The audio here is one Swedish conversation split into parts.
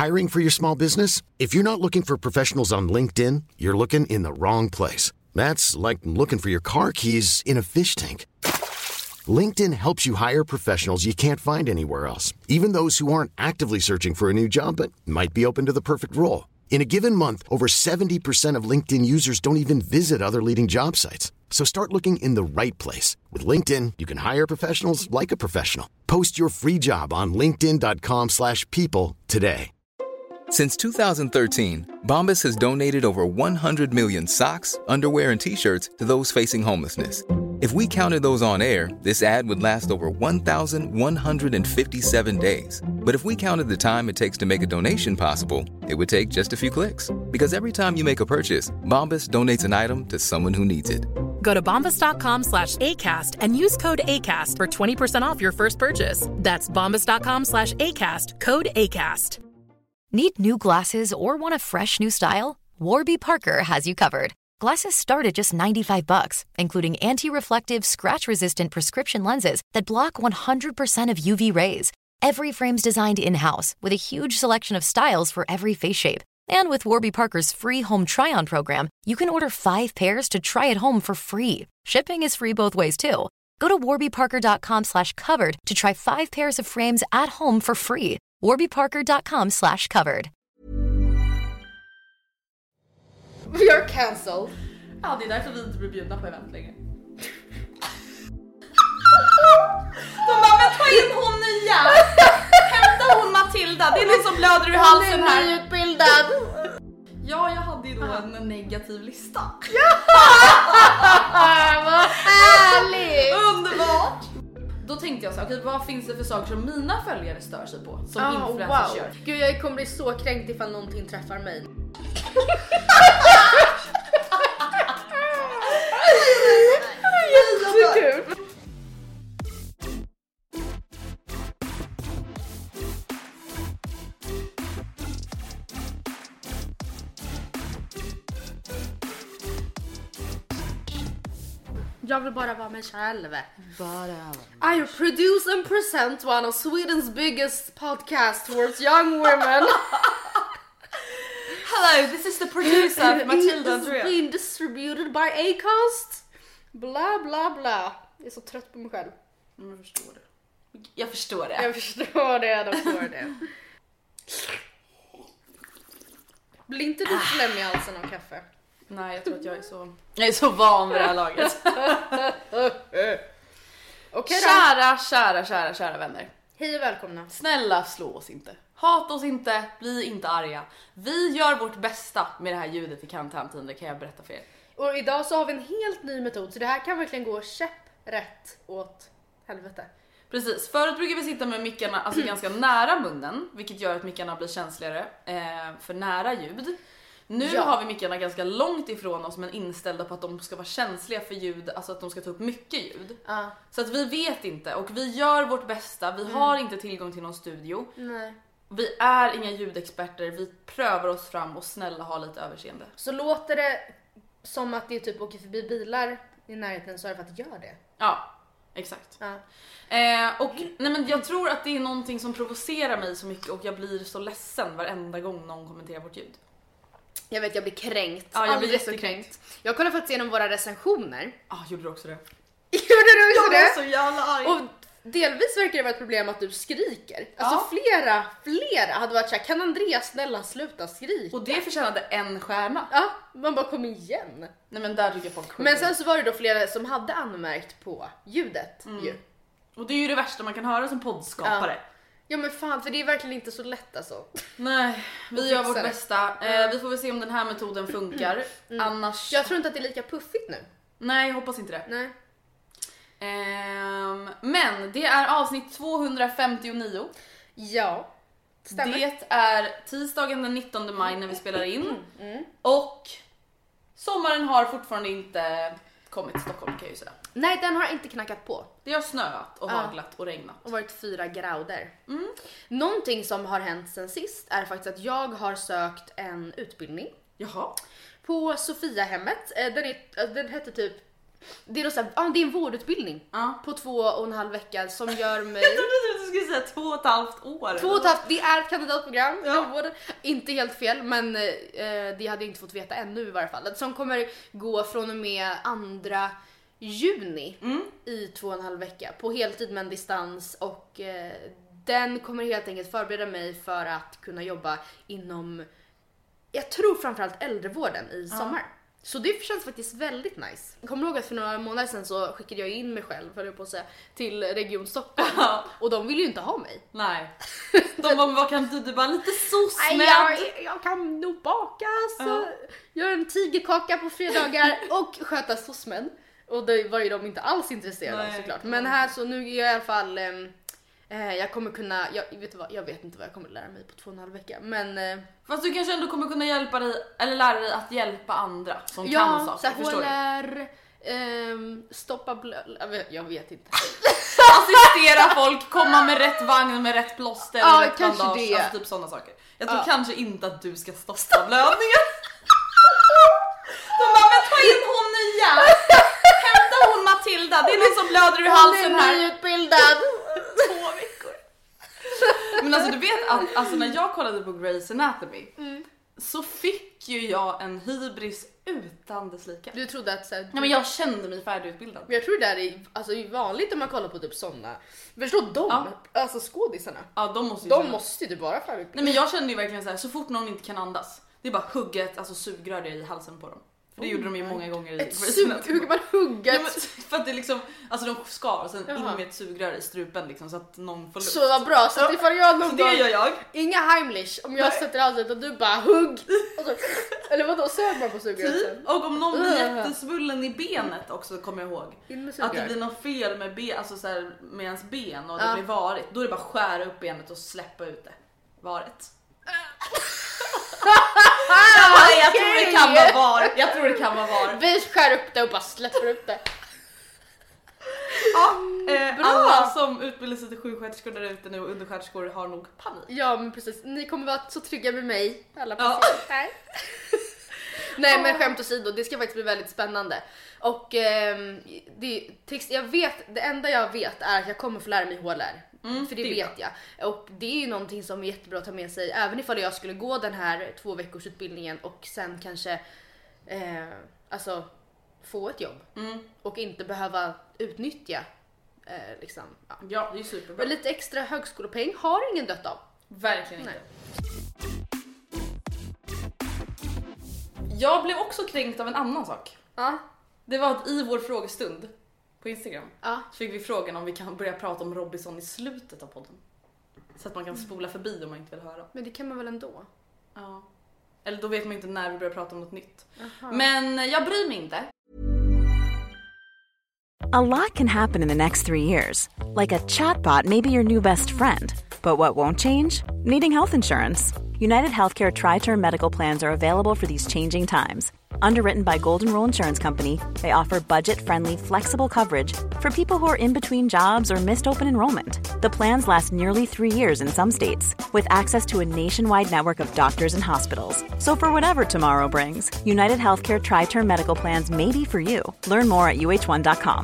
Hiring for your small business? If you're not looking for professionals on LinkedIn, you're looking in the wrong place. That's like looking for your car keys in a fish tank. LinkedIn helps you hire professionals you can't find anywhere else, even those who aren't actively searching for a new job but might be open to the perfect role. In a given month, over 70% of LinkedIn users don't even visit other leading job sites. So start looking in the right place. With LinkedIn, you can hire professionals like a professional. Post your free job on linkedin.com/people today. Since 2013, Bombas has donated over 100 million socks, underwear, and T-shirts to those facing homelessness. If we counted those on air, this ad would last over 1,157 days. But if we counted the time it takes to make a donation possible, it would take just a few clicks. Because every time you make a purchase, Bombas donates an item to someone who needs it. Go to bombas.com/ACAST and use code ACAST for 20% off your first purchase. That's bombas.com/ACAST, code ACAST. Need new glasses or want a fresh new style? Warby Parker has you covered. Glasses start at just $95, including anti-reflective, scratch-resistant prescription lenses that block 100% of UV rays. Every frame's designed in-house with a huge selection of styles for every face shape. And with Warby Parker's free home try-on program, you can order 5 pairs to try at home for free. Shipping is free both ways, too. Go to warbyparker.com/covered to try 5 pairs of frames at home for free. warbyparker.com/covered. We are cancelled. Ja, det är därför vi inte blir bjudna på event längre. De bara, men ta in hon nya. Hämta hon Matilda. Det är någon som blöder ur halsen här. Hon är nyutbildad. Ja, jag hade ju då en negativ lista. Vad härligt. Underbart. Då tänkte jag så här, okej, vad finns det för saker som mina följare stör sig på? Som influencers gör. Gud, jag kommer bli så kränkt ifall någonting träffar mig. Jättekul. Jag vill bara vara mig själv. I produce and present one of Sweden's biggest podcast towards young women. Hello, this is the producer, Matilda Andrea. It's been distributed by Acast. Bla bla bla. Jag är så trött på mig själv. Jag förstår det. Jag förstår det. Jag förstår det, de får det. Blir inte du slem i halsen av kaffe? Nej, jag tror att jag är så van vid det här laget. Okej, Kära vänner. Hej och välkomna. Snälla, slå oss inte. Hata oss inte, bli inte arga. Vi gör vårt bästa med det här ljudet i karantäntiden, det kan jag berätta för er. Och idag så har vi en helt ny metod, så det här kan verkligen gå käpprätt åt helvete. Precis, förut brukar vi sitta med mickarna alltså ganska nära munnen, vilket gör att mickarna blir känsligare för nära ljud. Nu har vi mickarna ganska långt ifrån oss, men inställda på att de ska vara känsliga för ljud, alltså att de ska ta upp mycket ljud. Så att vi vet inte, och vi gör vårt bästa. Vi har inte tillgång till någon studio. Nej. Vi är inga ljudexperter, vi prövar oss fram, och snälla ha lite överseende. Så låter det som att det typ åker förbi bilar i närheten, så är det för att det gör det. Ja, exakt. Och nej, men jag tror att det är någonting som provocerar mig så mycket, och jag blir så ledsen varenda gång någon kommenterar vårt ljud. Jag vet, jag blir kränkt. Ja, jag blir jättekränkt. Jag kollade faktiskt igenom våra recensioner. Gjorde du också det? Gjorde du också det? Jag är så jävla arg. Och delvis verkar det vara ett problem att du skriker. Alltså flera hade varit så här: kan Andreas snälla sluta skrika? Och det förtjänade 1 stjärna. Ja, man bara kom igen. Nej, men där tycker jag folk. Men sen så var det då flera som hade anmärkt på ljudet ju. Och det är ju det värsta man kan höra som poddskapare. Ja men fan, för det är verkligen inte så lätt alltså. Nej, vi gör vårt bästa. Vi får väl se om den här metoden funkar. Annars... Jag tror inte att det är lika puffigt nu. Nej, jag hoppas inte det. Nej. Men det är avsnitt 259. Ja, stämmer. Det är tisdagen den 19 maj när vi spelar in. Och sommaren har fortfarande inte kommit till Stockholm, kan jag ju säga. Nej, den har inte knackat på. Det har snöat och haglat och regnat. Och varit 4 grader. Någonting som har hänt sen sist är faktiskt att jag har sökt en utbildning. Jaha. På Sofiahemmet. Den heter typ... Det är, så här, det är en vårdutbildning på 2,5 veckor som gör mig... Jag trodde att du skulle säga 2,5 år. 2,5, det är ett kandidatprogram. Ja. Inte helt fel, men det hade jag inte fått veta ännu i varje fall. Som kommer gå från och med 2 juni i 2,5 vecka på heltid med en distans, och den kommer helt enkelt förbereda mig för att kunna jobba inom, jag tror framförallt äldrevården i sommar. Så det känns faktiskt väldigt nice. Jag kommer ihåg att för några månader sedan så skickade jag in mig själv, för på sig, till Region Stockholm. Och de ville ju inte ha mig. Nej. De bara, vad kan du bara lite sossmed? Jag kan nog baka, så göra en tigerkaka på fredagar och sköta sossmed. Och det var ju de inte alls intresserade av, såklart. Men här så nu är jag i alla fall... jag kommer kunna, jag vet inte vad jag kommer lära mig på 2,5 vecka, men fast du kanske ändå kommer kunna hjälpa dig, eller lära dig att hjälpa andra som kan saker, förstår du? Stoppa jag vet inte. Assistera folk, komma med rätt vagn med rätt plåster eller rätt bandage, alltså typ sådana saker. Jag tror kanske inte att du ska stoppa blödningen. De bara, men ta in hon nya. Hämta hon Matilda, det är någon som blöder ur halsen här. Hon är nyutbildad. 2 veckor. Men alltså du vet att alltså, när jag kollade på Grey's Anatomy så fick ju jag en hybris utan dess like. Du trodde att nej, men jag kände mig färdigutbildad. Men jag tror det är alltså vanligt om man kollar på typ såna. Förstå dem, alltså skådisarna. Ja, de måste ju bara färdigutbilda. Nej, men jag kände ju verkligen så här, så fort någon inte kan andas, det är bara hugget, alltså sugrör i halsen på dem. För det gjorde de ju många gånger i hur kan man hugga? Ja, för att det liksom, alltså de skar och sen in med ett sugrör i strupen liksom, så att någon får luft. Så vad bra, så att ifall jag någon så det gör jag. Inga Heimlich, om jag sätter halsen och du bara hugg. Så, eller vadå, sög man på sugröret? Och om någon blir jättesvullen i benet också, kommer jag ihåg. Att det blir något fel med alltså så här, med ens ben och det blir varit. Då är det bara skära upp benet och släppa ut det. Varit. Jag tror det kan vara var. Jag tror det kan vara var. Vi skär upp det och bara släpper upp det. Alla som utbildar sig till sjuksköterskor där ute nu och undersköterskor har nog panik. Ja, men precis. Ni kommer vara så trygga med mig, alla patienter. Nej, men skämt åsido, det ska faktiskt bli väldigt spännande. Och det enda jag vet är att jag kommer få lära mig HLR. För det vet jag. Och det är ju någonting som är jättebra att ta med sig. Även ifall jag skulle gå den här 2 veckors utbildningen och sen kanske alltså få ett jobb. Och inte behöva utnyttja liksom. Ja, det är superbra. Lite extra högskolepeng har ingen dött av. Verkligen inte. Jag blev också kränkt av en annan sak. Det var att i vår frågestund på Instagram så fick vi frågan om vi kan börja prata om Robinson i slutet av podden. Så att man kan spola förbi om man inte vill höra. Men det kan man väl ändå? Ja. Eller då vet man inte när vi börjar prata om något nytt. Men jag bryr mig inte. A lot can happen in the next 3 years. Like a chatbot may be your new best friend. But what won't change? Needing health insurance. United Healthcare Tri-Term Medical Plans are available for these changing times. Underwritten by Golden Rule Insurance Company, they offer budget-friendly, flexible coverage for people who are in between jobs or missed open enrollment. The plans last nearly 3 years in some states, with access to a nationwide network of doctors and hospitals. So for whatever tomorrow brings, United Healthcare Tri-Term Medical Plans may be for you. Learn more at uh1.com.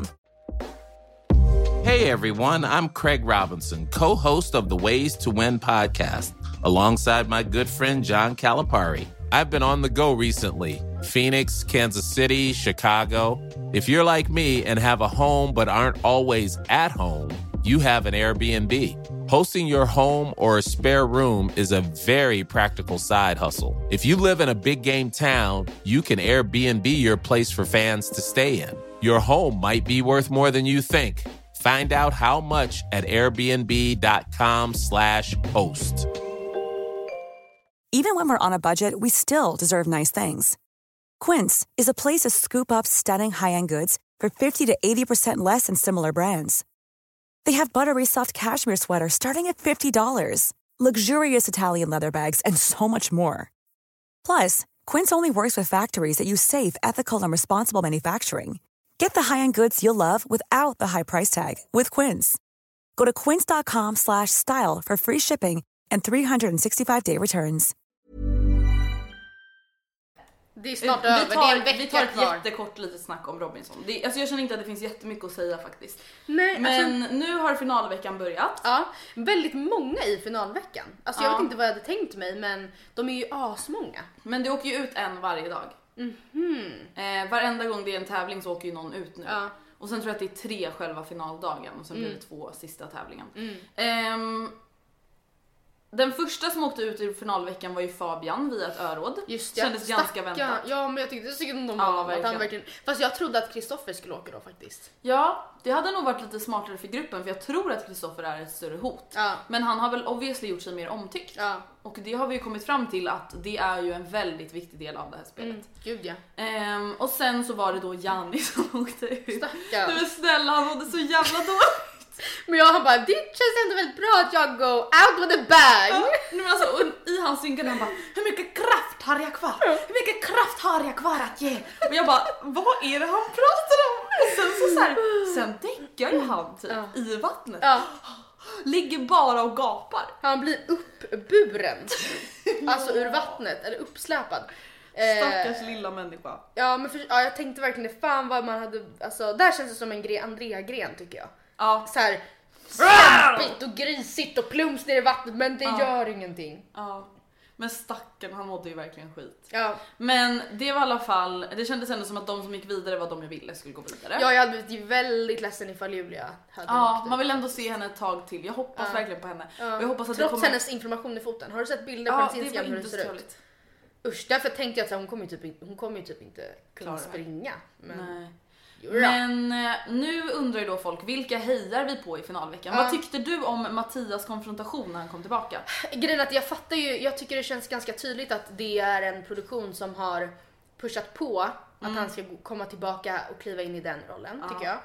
Hey everyone, I'm Craig Robinson, co-host of the Ways to Win podcast, alongside my good friend John Calipari. I've been on the go recently. Phoenix, Kansas City, Chicago. If you're like me and have a home but aren't always at home, you have an Airbnb. Hosting your home or a spare room is a very practical side hustle. If you live in a big game town, you can Airbnb your place for fans to stay in. Your home might be worth more than you think. Find out how much at airbnb.com/host. Even when we're on a budget, we still deserve nice things. Quince is a place to scoop up stunning high-end goods for 50 to 80% less than similar brands. They have buttery soft cashmere sweaters starting at $50, luxurious Italian leather bags, and so much more. Plus, Quince only works with factories that use safe, ethical, and responsible manufacturing. Get the high-end goods you'll love without the high price tag with Quince. Go to quince.com/style for free shipping and 365-day returns. Det är snart över, det är en vecka vi tar ett kvar. jättekort litet snack om Robinson. Alltså jag känner inte att det finns jättemycket att säga faktiskt. Nej, men nu har finalveckan börjat. Ja, väldigt många i finalveckan. Alltså jag vet inte vad jag hade tänkt mig, men de är ju asmånga. Men det åker ju ut en varje dag. Varenda gång det är en tävling så åker ju någon ut nu. Ja. Och sen tror jag att det är 3 själva finaldagen och sen blir det 2 sista tävlingen. Den första som åkte ut i finalveckan var ju Fabian via ett öråd. Just det. Kändes ganska väntat. Ja, men jag tyckte det så synd om Ja, honom. verkligen. Att han verkligen... Fast jag trodde att Kristoffer skulle åka då faktiskt. Ja, det hade nog varit lite smartare för gruppen för jag tror att Kristoffer är ett större hot. Ja. Men han har väl obviously gjort sig mer omtyckt. Ja. Och det har vi ju kommit fram till att det är ju en väldigt viktig del av det här spelet. Gud ja. Och sen så var det då Janni som åkte ut. Stackarn. Men snälla, han mådde så jävla dåligt. Men jag bara, det känns ändå väldigt bra att jag go out with a bang. Ja, men alltså, och i hans synkade han bara, hur mycket kraft har jag kvar? Hur mycket kraft har jag kvar att ge? Och jag bara, vad är det han pratar om? Och sen däckar ju han typ i vattnet. Ja. Ligger bara och gapar. Han blir uppburen. Alltså ur vattnet, eller uppsläpad. Stackars lilla människa. Ja, men jag tänkte verkligen fan vad man hade, alltså där känns det som en Andrea-gren tycker jag. Ja. Så här stampigt och grisigt och plums ner i vattnet, men det gör ingenting. Ja. Men stacken, han mådde ju verkligen skit. Ja. Men det var i alla fall, det kändes ändå som att de som gick vidare var de jag ville skulle gå vidare. Ja, jag hade blivit väldigt ledsen ifall Julia hade åkt. Man vill ändå se henne ett tag till. Jag hoppas verkligen på henne. Och jag hoppas att trots det kommer... hennes information i foten. Har du sett bilder på hennes Instagram hur det ser ut? Usch, därför tänkte jag att hon kommer ju typ inte kunna springa. Men... Nej. Men nu undrar ju då folk, vilka hejar vi på i finalveckan? Vad tyckte du om Mattias konfrontation när han kom tillbaka? Grejen att jag fattar ju, jag tycker det känns ganska tydligt att det är en produktion som har pushat på att han ska komma tillbaka och kliva in i den rollen, tycker jag.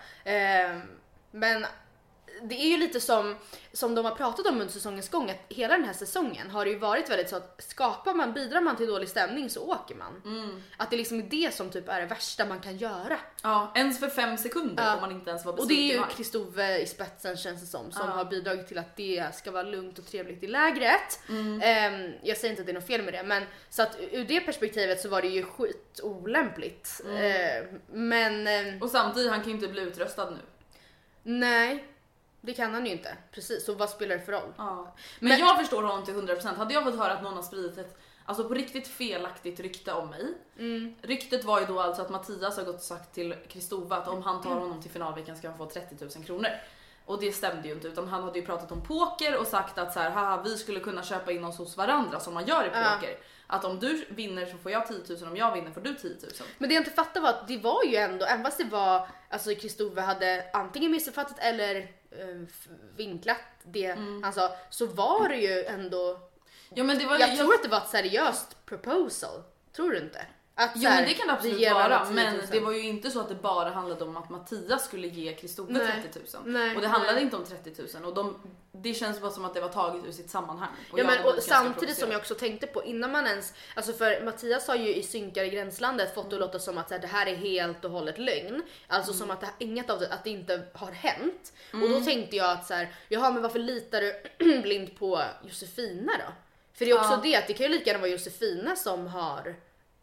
Men det är ju lite som de har pratat om under säsongens gång, att hela den här säsongen har det ju varit väldigt så att bidrar man till dålig stämning så åker man. Att det liksom är det som typ är det värsta man kan göra. Ja, ens för 5 sekunder får man inte ens vara besviken. Och det är ju Kristove i spetsen känns det som har bidragit till att det ska vara lugnt och trevligt i lägret. Jag säger inte att det är något fel med det, men så att ur det perspektivet så var det ju skit olämpligt. Men och samtidigt, han kan ju inte bli utröstad nu. Nej. Det kan han ju inte. Precis, så vad spelar det för roll? Ja. Men jag förstår honom till 100%. Hade jag fått höra att någon har spridit ett på riktigt felaktigt rykte om mig. Ryktet var ju då alltså att Mattias har gått och sagt till Kristova att om han tar honom till finalveckan ska han få 30 000 kronor. Och det stämde ju inte, utan han hade ju pratat om poker och sagt att så här, haha, vi skulle kunna köpa in oss hos varandra som man gör i poker. Att om du vinner så får jag 10 000, om jag vinner får du 10 000. Men det jag inte fattade var att det var ju ändå, även fast det var, alltså Kristova hade antingen missuppfattat eller vinklat det han sa, så var det ju ändå, ja, men det var, jag tror att det var ett seriöst proposal, tror du inte? Att, jo, men det kan det absolut vara, men det var ju inte så att det bara handlade om att Mattias skulle ge Kristoffer 30 000. Nej, och det handlade inte om 30 000 och det känns bara som att det var taget ur sitt sammanhang. Och ja, men och samtidigt som jag också tänkte på innan man ens, alltså för Mattias har ju i Synkar i gränslandet fått det låta som att så här, det här är helt och hållet lögn. Alltså som att det, inget av det, att det inte har hänt. Och då tänkte jag att så här, jaha, men varför litar du blind på Josefina då? För det är också det att det kan ju lika gärna vara Josefina som har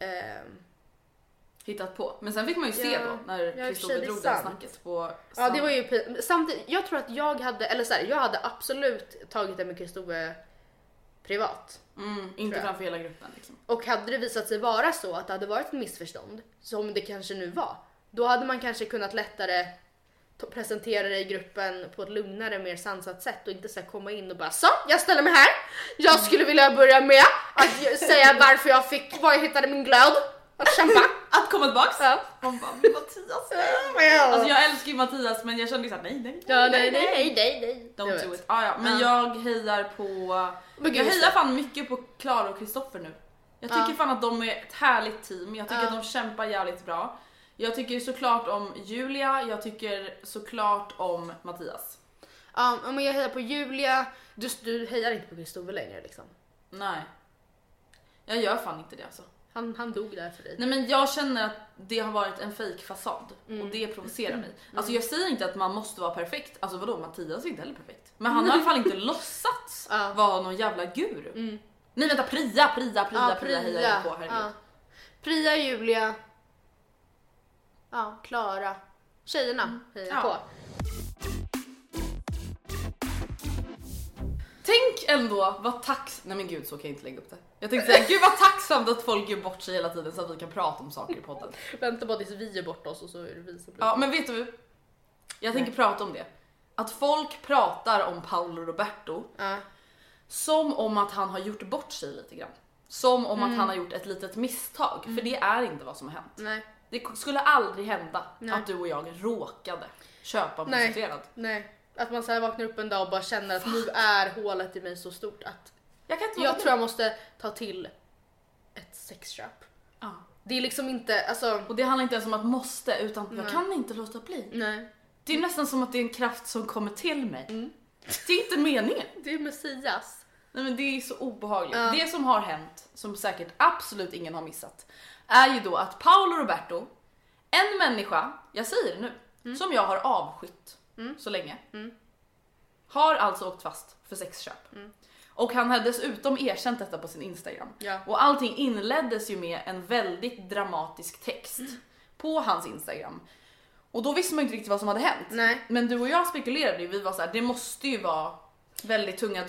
hittat på. Men sen fick man ju se då när Kristoffer drog det snacket på. Ja, det var ju samtidigt. Jag tror att jag hade, eller så här, jag hade absolut tagit det med Kristoffer privat. Inte framför hela gruppen liksom. Och hade det visat sig vara så att det hade varit ett missförstånd, som det kanske nu var, då hade man kanske kunnat lättare presentera det i gruppen på ett lugnare, mer sansat sätt och inte så komma in och bara så, jag ställer mig här. Jag skulle vilja börja med att säga varför jag hittade min glöd. Att kämpa. Att komma tillbaks. Ja. Man bara, Mattias. Alltså jag älskar ju Mattias, men jag kände ju såhär, nej. Don't do it. Men jag hejar på... Jag hejar fan mycket på Klara och Kristoffer nu. Jag tycker fan att de är ett härligt team. Jag tycker att de kämpar jävligt bra. Jag tycker såklart om Julia. Jag tycker såklart om Mattias. Ja, men jag hejar på Julia. Du hejar inte på Kristoffer längre liksom. Nej. Jag gör fan inte det alltså. Han dog där för dig. Nej, men jag känner att det har varit en fake fasad och det provocerar mig. Alltså jag säger inte att man måste vara perfekt. Alltså vadå, Mattias är inte heller perfekt. Men han har i alla fall inte låtsats vara någon jävla guru. Nej, vänta, Priya hejar på, herregud. Priya, Julia, Klara, tjejerna hejar på. Tänk ändå vad nej men gud, så kan jag inte lägga upp det. Jag tänkte säga, gud vad tacksamt att folk gör bort sig hela tiden så att vi kan prata om saker i podden. Vänta bara tills vi gör bort oss och så är det vi som blir. Ja, men vet du, jag tänker prata om det. Att folk pratar om Paolo Roberto som om att han har gjort bort sig lite grann. Som om att han har gjort ett litet misstag. För det är inte vad som har hänt. Nej. Det skulle aldrig hända att du och jag råkade köpa en prostituerad. Nej. Att man så här vaknar upp en dag och bara känner att nu är hålet i mig så stort att jag tror jag måste ta till ett sexköp. Ja. Det är liksom inte, alltså... Och det handlar inte ens om att måste, utan jag kan inte låta bli. Nej. Det är nästan som att det är en kraft som kommer till mig. Det är inte meningen. Det är Messias. Nej, men det är så obehagligt. Det som har hänt, som säkert absolut ingen har missat, är ju då att Paolo Roberto, en människa, jag säger det nu, som jag har avskytt så länge, har alltså åkt fast för sexköp. Och han hade dessutom erkänt detta på sin Instagram. Och allting inleddes ju med en väldigt dramatisk text på hans Instagram. Och då visste man inte riktigt vad som hade hänt. Nej. Men du och jag spekulerade ju, vi var så här, det måste ju vara väldigt tunga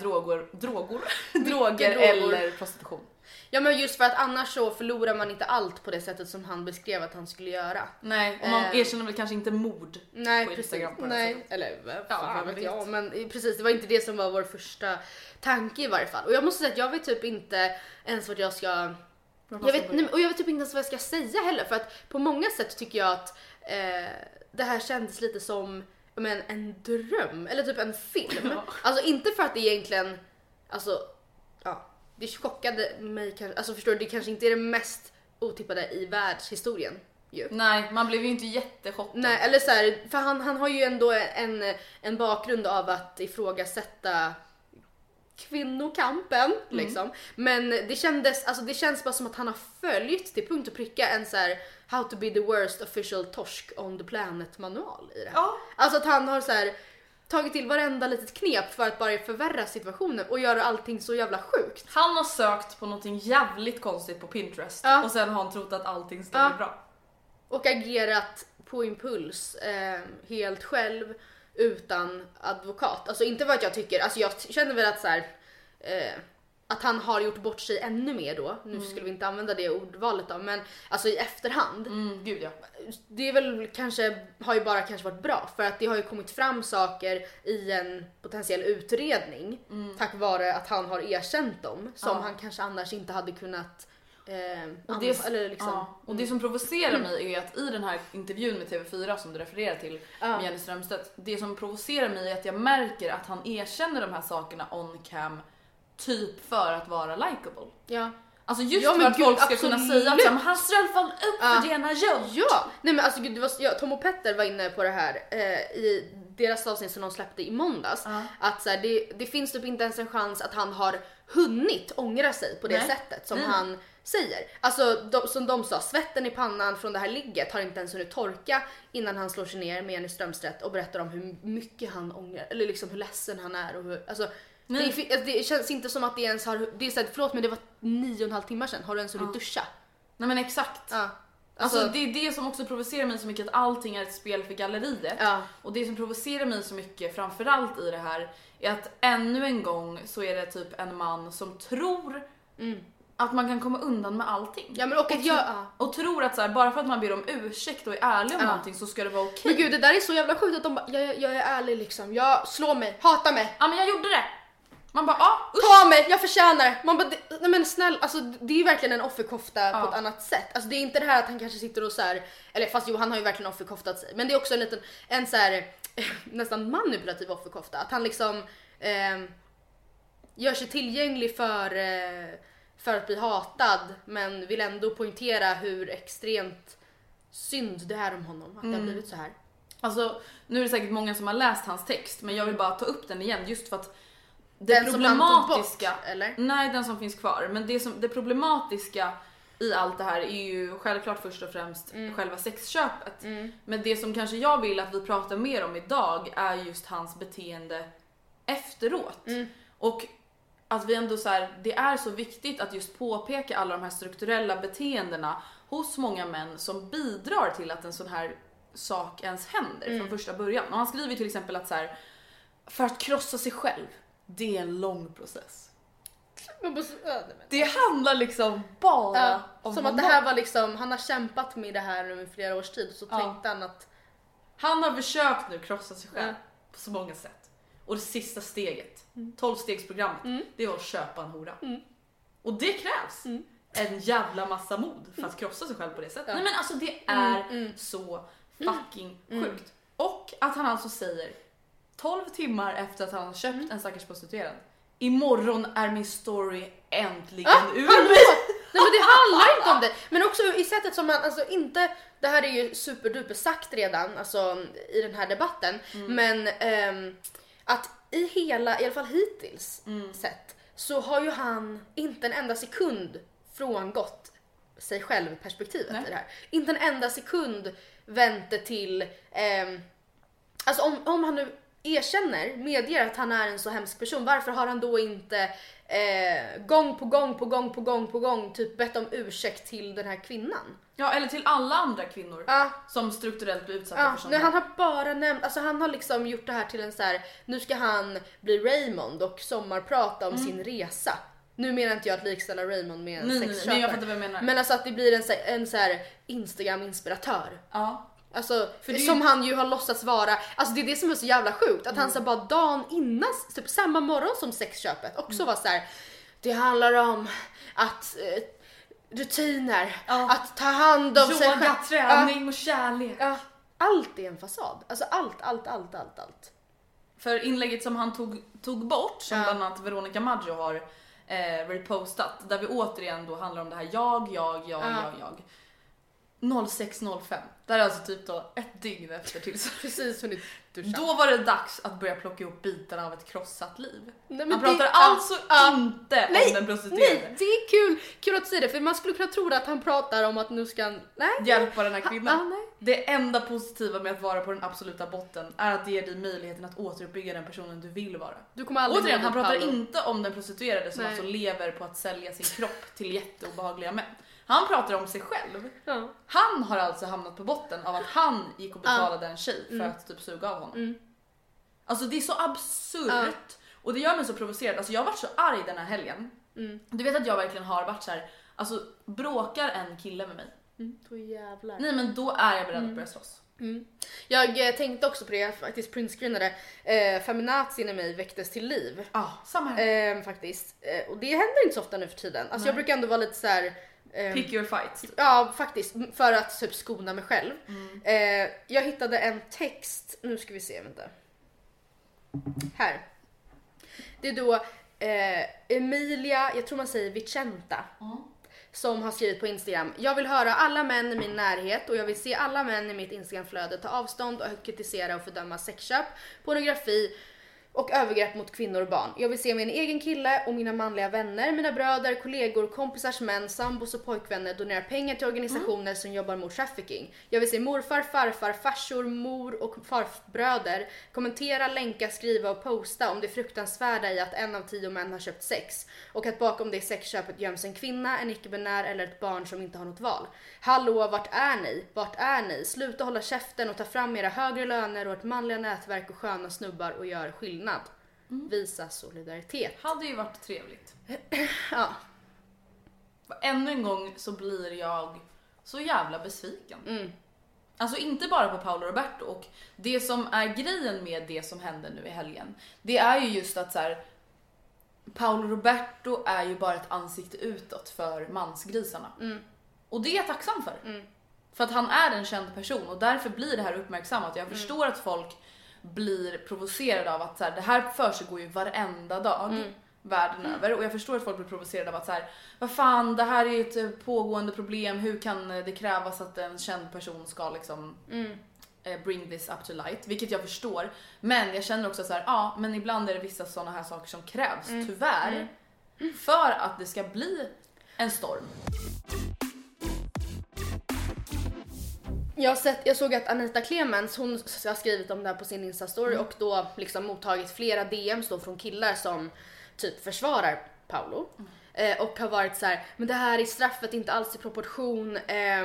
droger eller prostitution. Ja, men just för att annars så förlorar man inte allt på det sättet som han beskrev att han skulle göra. Nej, och man erkänner väl kanske inte mord på Instagram på det sättet. Eller fan vet jag. Men precis, det var inte det som var vår första tanke i varje fall. Och jag måste säga att jag vet typ inte ens vad jag ska... Jag vet typ inte ens vad jag ska säga heller. För att på många sätt tycker jag att det här kändes lite som en dröm. Eller typ en film. Alltså inte för att det egentligen... Alltså, det chockade mig kanske. Alltså förstår du, det kanske inte är det mest otippade i världshistorien. Ju. Nej, man blev ju inte jättechockad. Nej, eller så här, för han har ju ändå en bakgrund av att ifrågasätta kvinnokampen liksom. Men det känns bara som att han har följt till punkt och pricka en så här how to be the worst official torsk on the planet manual i det här. Alltså att han har så här tagit till varenda litet knep för att bara förvärra situationen och göra allting så jävla sjukt. Han har sökt på någonting jävligt konstigt på Pinterest och sen har han trott att allting ska bli bra. Och agerat på impuls helt själv utan advokat. Alltså inte vad jag tycker, alltså jag känner väl att så här, att han har gjort bort sig ännu mer då. Nu skulle vi inte använda det ordvalet då, men alltså i efterhand. Gud ja. Det är väl har ju bara kanske varit bra för att det har ju kommit fram saker i en potentiell utredning tack vare att han har erkänt dem som han kanske annars inte hade kunnat och det som provocerar mig är att i den här intervjun med TV4 som du refererar till med Jenny Strömstedt, det som provocerar mig är att jag märker att han erkänner de här sakerna on cam typ för att vara likable. Ja. Alltså just för att folk ska kunna säga att han ströll fan upp för det han har gjort. Ja, nej men alltså gud, Tom och Petter var inne på det här i deras avsnitt som de släppte i måndags. Att så här, det finns typ inte ens en chans att han har hunnit ångra sig på det sättet som han säger. Alltså som de sa, svetten i pannan från det här ligget har inte ens hunnit torka innan han slår sig ner med Jenny Strömstedt och berättar om hur mycket han ångrar eller liksom hur ledsen han är och hur, alltså det känns inte som att det ens har, det är så här, förlåt men det var 9,5 timmar sedan, har du ens hunnit duscha? Nej men exakt. Alltså det är det som också provocerar mig så mycket, att allting är ett spel för galleriet. Och det som provocerar mig så mycket framförallt i det här är att ännu en gång så är det typ en man som tror att man kan komma undan med allting. Ja, men och tror att så här, bara för att man ber om ursäkt och är ärlig om någonting så ska det vara okej. Men gud, det där är så jävla sjukt att de bara, jag är ärlig liksom. Jag slår mig, hatar mig. Ja, men jag gjorde det. Man bara, ta mig, jag förtjänar. Man bara, nej men snäll, alltså det är verkligen en offerkofta på ett annat sätt. Alltså det är inte det här att han kanske sitter och så här, eller fast jo, han har ju verkligen offerkoftat sig. Men det är också en så här nästan manipulativ offerkofta. Att han liksom gör sig tillgänglig för att bli hatad, men vill ändå poängtera hur extremt synd det är om honom att det har blivit så här. Alltså nu är det säkert många som har läst hans text, men jag vill bara ta upp den igen just för att den problematiska, bort, eller? Nej, den som finns kvar. Men det problematiska i allt det här är ju självklart först och främst själva sexköpet. Men det som kanske jag vill att vi pratar mer om idag är just hans beteende efteråt. Och att vi ändå så här, det är så viktigt att just påpeka alla de här strukturella beteendena hos många män som bidrar till att en sån här sak ens händer från första början. Och han skriver till exempel att så här, för att krossa sig själv, det är en lång process. Det handlar liksom bara om som att det här var liksom, han har kämpat med det här nu i flera års tid, så tänkte han att han har försökt nu krossa sig själv på så många sätt. Och det sista steget, 12-stegsprogrammet, det var att köpa en hora. Och det krävs en jävla massa mod för att krossa sig själv på det sättet. Nej men alltså det är så fucking sjukt. Och att han alltså säger 12 timmar efter att han har köpt en stackars prostituerad, imorgon är min story äntligen ur mig. Nej men det handlar inte om det. Men också i sättet som man, alltså inte, det här är ju superduper sagt redan, alltså i den här debatten. Men att i alla fall hittills sett, så har ju han inte en enda sekund frångått sig själv perspektivet i det här. Inte en enda sekund väntar till, alltså om han nu medger att han är en så hemsk person, varför har han då inte gång på gång typ bett om ursäkt till den här kvinnan? Ja, eller till alla andra kvinnor som strukturellt blir utsatta för sånt. Nej, han har bara nämnt, alltså han har liksom gjort det här till en så här, nu ska han bli Raymond och sommarprata om sin resa. Nu menar inte jag att likställa Raymond med en sexköpare. Jag fattar vad jag menar. Men alltså att det blir en så här Instagram-inspiratör. Ja. Alltså, för som han ju har låtsats vara. Alltså det är det som är så jävla sjukt. Att han så bara dagen innan, typ samma morgon som sexköpet, också var så här: det handlar om att rutiner, att ta hand om sig själv, träning och kärlek. Allt är en fasad. Alltså allt. För inlägget som han tog bort, som bland annat Veronica Maggio har repostat, där vi återigen då handlar om det här jag 06:05. Det är alltså typ då ett dygn efter precis hunnit duscha. Då var det dags att börja plocka ihop bitarna av ett krossat liv. Nej, han pratar alltså inte om den prostituerade. Nej, det är kul att säga det, för man skulle kunna tro att han pratar om att nu ska han hjälpa den här kvinnan. Det enda positiva med att vara på den absoluta botten är att det ger dig möjligheten att återuppbygga den personen du vill vara. Du kommer aldrig återigen, han pratar inte om den prostituerade som alltså lever på att sälja sin kropp till jätteobehagliga män. Han pratar om sig själv. Han har alltså hamnat på botten av att han gick och betalade en tjej för att typ suga av honom. Alltså det är så absurt. Och det gör mig så provocerad. Alltså jag har varit så arg den här helgen. Du vet att jag verkligen har varit så här, alltså bråkar en kille med mig, då jävlar. Nej men då är jag beredd att börja slåss. Jag tänkte också på det, jag faktiskt printscreenade feminazin i mig väcktes till liv. Samma här. Faktiskt. Och det händer inte så ofta nu för tiden. Alltså jag brukar ändå vara lite så här, pick your fights. Ja, faktiskt. För att typ skona mig själv. Jag hittade en text. Nu ska vi se, vänta. Här. Det är då Emilia, jag tror man säger Vicenta, som har skrivit på Instagram: jag vill höra alla män i min närhet och jag vill se alla män i mitt Instagramflöde ta avstånd och kritisera och fördöma sexköp, pornografi och övergrepp mot kvinnor och barn. Jag vill se min egen kille och mina manliga vänner, mina bröder, kollegor, kompisars män, sambos och pojkvänner donera pengar till organisationer som jobbar mot trafficking. Jag vill se morfar, farfar, farsor, mor och farbröder kommentera, länka, skriva och posta om det fruktansvärda i att 1 av 10 män har köpt sex och att bakom det sexköpet göms en kvinna, en icke-binär eller ett barn som inte har något val. Hallå, vart är ni? Vart är ni? Sluta hålla käften och ta fram era högre löner och ett manliga nätverk och sköna snubbar och gör skillnad. Visa solidaritet. Hade ju varit trevligt. Ja. Ännu en gång så blir jag så jävla besviken. Alltså inte bara på Paolo Roberto, och det som är grejen med det som hände nu i helgen, det är ju just att så här, Paolo Roberto är ju bara ett ansikte utåt för mansgrisarna. Och det är jag tacksam för. För att han är en känd person och därför blir det här uppmärksammat. Jag förstår att folk blir provocerade av att så här, det här försiggår ju varenda dag världen över, och jag förstår att folk blir provocerade av att så här, vad fan, det här är ett pågående problem, hur kan det krävas att en känd person ska liksom bring this up to light, vilket jag förstår, men jag känner också så här, ja, men ibland är det vissa sådana här saker som krävs tyvärr för att det ska bli en storm. Jag såg att Anita Clemens, hon har skrivit om det här på sin Insta-story och då liksom mottagit flera DMs då från killar som typ försvarar Paolo. Och har varit så här, men det här är straffet inte alls i proportion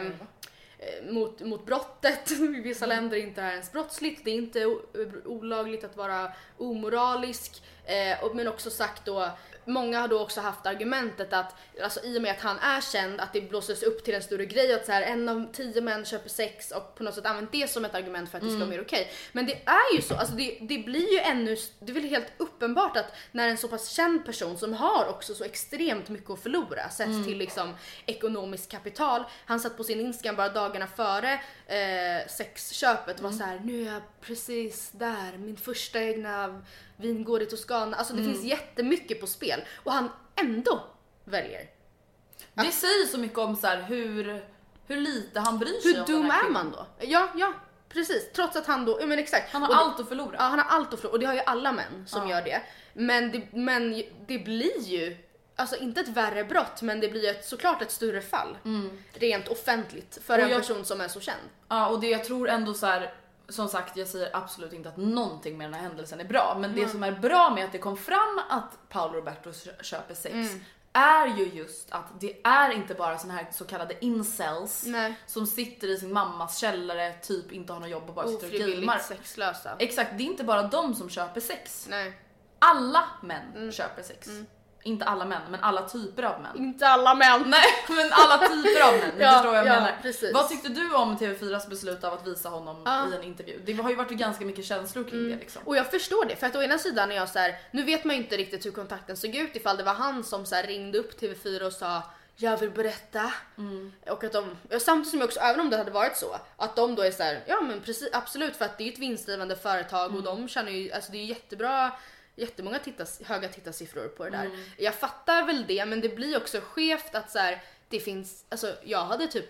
mot brottet. I vissa länder inte är ens brottsligt. Det är inte olagligt att vara omoralisk. Men också sagt då, många har då också haft argumentet att alltså, i och med att han är känd, att det blåses upp till en större grej att så här, 1 av 10 män köper sex och på något sätt använt det som ett argument för att det ska vara mer okej. Men det är ju så, alltså det blir ju det är väl helt uppenbart att när en så pass känd person som har också så extremt mycket att förlora sätts till liksom ekonomiskt kapital. Han satt på sin Instagram bara dagarna före sexköpet var så här, nu är jag precis där, min första egna vingård i Toscana. Alltså det finns jättemycket på spel och han ändå väljer. Det säger så mycket om så här, hur lite han bryr sig hur om dum den här är man då? Ja, precis. Trots att han då, men exakt. Han har allt att förlora. Ja, han har allt att förlora och det har ju alla män som gör det. Men det blir ju alltså inte ett värre brott, men det blir såklart ett större fall. Rent offentligt för en person som är så känd. Ja, och det jag tror ändå så här, som sagt, jag säger absolut inte att någonting med den här händelsen är bra, men det som är bra med att det kom fram att Paolo Roberto köper sex är ju just att det är inte bara såna här så kallade incels som sitter i sin mammas källare, typ inte har något jobb och bara sitter och gamer. Sexlösa. Exakt, det är inte bara de som köper sex. Nej. Alla män köper sex. Inte alla män, men alla typer av män. Inte alla män. Nej, men alla typer av män. Ni förstår vad jag menar. Precis. Vad tyckte du om TV4s beslut av att visa honom i en intervju? Det har ju varit ganska mycket känslor kring det liksom. Och jag förstår det, för att å ena sidan är jag så här, nu vet man ju inte riktigt hur kontakten såg ut, ifall det var han som så här ringde upp TV4 och sa jag vill berätta. Och att samtidigt som jag också, även om det hade varit så, att de då är så här, ja men precis, absolut, för att det är ett vinstdrivande företag och de känner ju, alltså det är jättebra, jättemånga höga tittarsiffror på det där. Jag fattar väl det, men det blir också skevt att så här, det finns, alltså jag hade typ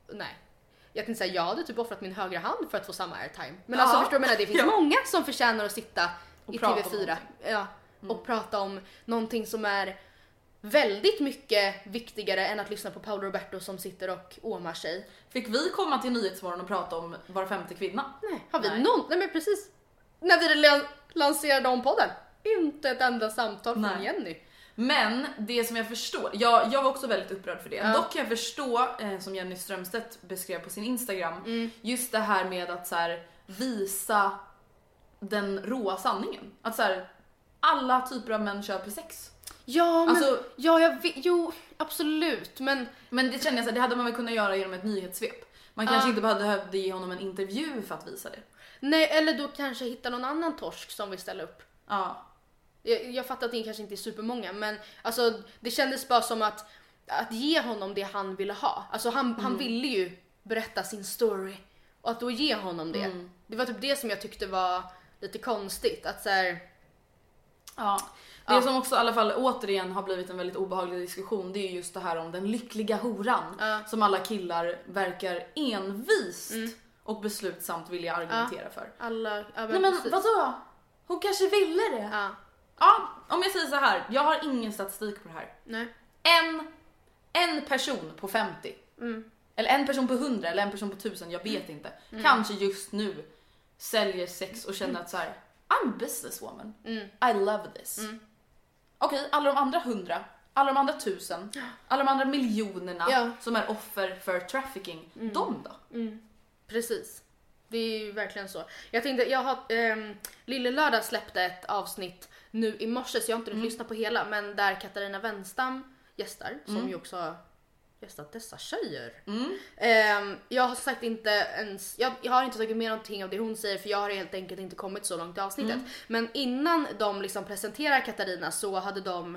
offrat min högra hand för att få samma airtime. Men alltså förstår du, det finns många som förtjänar att sitta och i TV4 och prata om någonting som är väldigt mycket viktigare än att lyssna på Paolo Roberto som sitter och åmar sig. Fick vi komma till Nyhetsmorgon och prata om var 5:e kvinna? Nej, har vi nej men precis. När vi lanserade om podden. Inte ett enda samtal från Jenny. Men det som jag förstår, jag var också väldigt upprörd för det. Dock kan jag förstå, som Jenny Strömstedt beskrev på sin Instagram, just det här med att så här, visa den råa sanningen. Att så här, alla typer av män köper sex. Ja, men alltså, jo, absolut, men det känner jag så här, det hade man väl kunnat göra genom ett nyhetssvep. Man kanske inte behövde ge honom en intervju för att visa det. Nej, eller då kanske hitta någon annan torsk som vill ställa upp. Ja. Jag fattar att det kanske inte är supermånga, men alltså det kändes bara som att ge honom det han ville ha. Alltså han ville ju berätta sin story och att då ge honom det. Det var typ det som jag tyckte var lite konstigt, att så här, det som också i alla fall återigen har blivit en väldigt obehaglig diskussion, det är just det här om den lyckliga horan som alla killar verkar envist och beslutsamt vilja argumentera för. Nej men vadå? Hon kanske ville det. Ja, om jag säger så här, jag har ingen statistik på det här. Nej. En person på 50 eller en person på 100 eller en person på 1000, jag vet inte. Kanske just nu säljer sex och känner att så här, I'm a businesswoman. I love this. Okej, alla de andra 100, alla de andra 1000, alla de andra miljonerna som är offer för trafficking, de då? Precis. Det är ju verkligen så. Jag tänkte, jag har Lille Lördag släppte ett avsnitt nu i morse, så jag har inte lyssnat på hela, men där Katarina Wenstam gästar, som ju också har gästat dessa tjejer. Jag har sagt inte ens, jag har inte tagit med någonting av det hon säger, för jag har helt enkelt inte kommit så långt i avsnittet. Men innan de liksom presenterar Katarina så hade de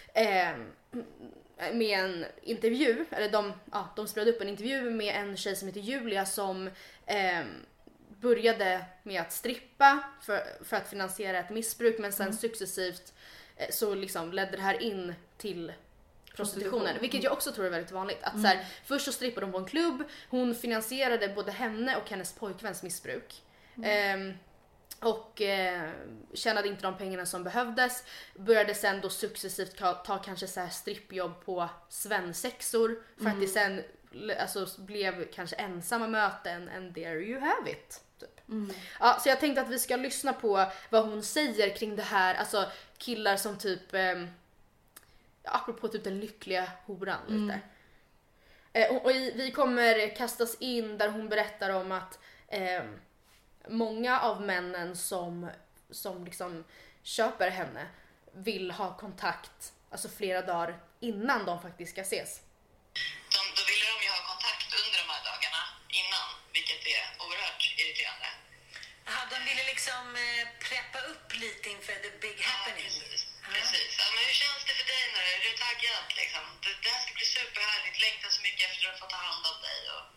med en intervju, eller de spelade upp en intervju med en tjej som heter Julia som började med att strippa för att finansiera ett missbruk, men sen successivt så liksom ledde det här in till prostitutionen, vilket jag också tror är väldigt vanligt. Att så här, först så strippade hon på en klubb, hon finansierade både henne och hennes pojkväns missbruk. Och tjänade inte de pengarna som behövdes. Började sen då successivt ta kanske så här strippjobb på svensexor för att det sen alltså blev kanske ensamma möten, and there you have it typ. Ja, så jag tänkte att vi ska lyssna på vad hon säger kring det här. Alltså killar som typ, apropå typ den lyckliga horan lite. Och vi kommer kastas in där hon berättar om att många av männen som liksom köper henne vill ha kontakt alltså flera dagar innan de faktiskt ska ses. Då ville de ju ha kontakt under de här dagarna innan, vilket är oerhört irriterande. Ja, de ville liksom preppa upp lite inför the big happening. Precis. Ja, men hur känns det för dig nu? Är du taggad liksom? Det här ska bli superhärligt. Längtar så mycket efter att få ta hand om dig. Och,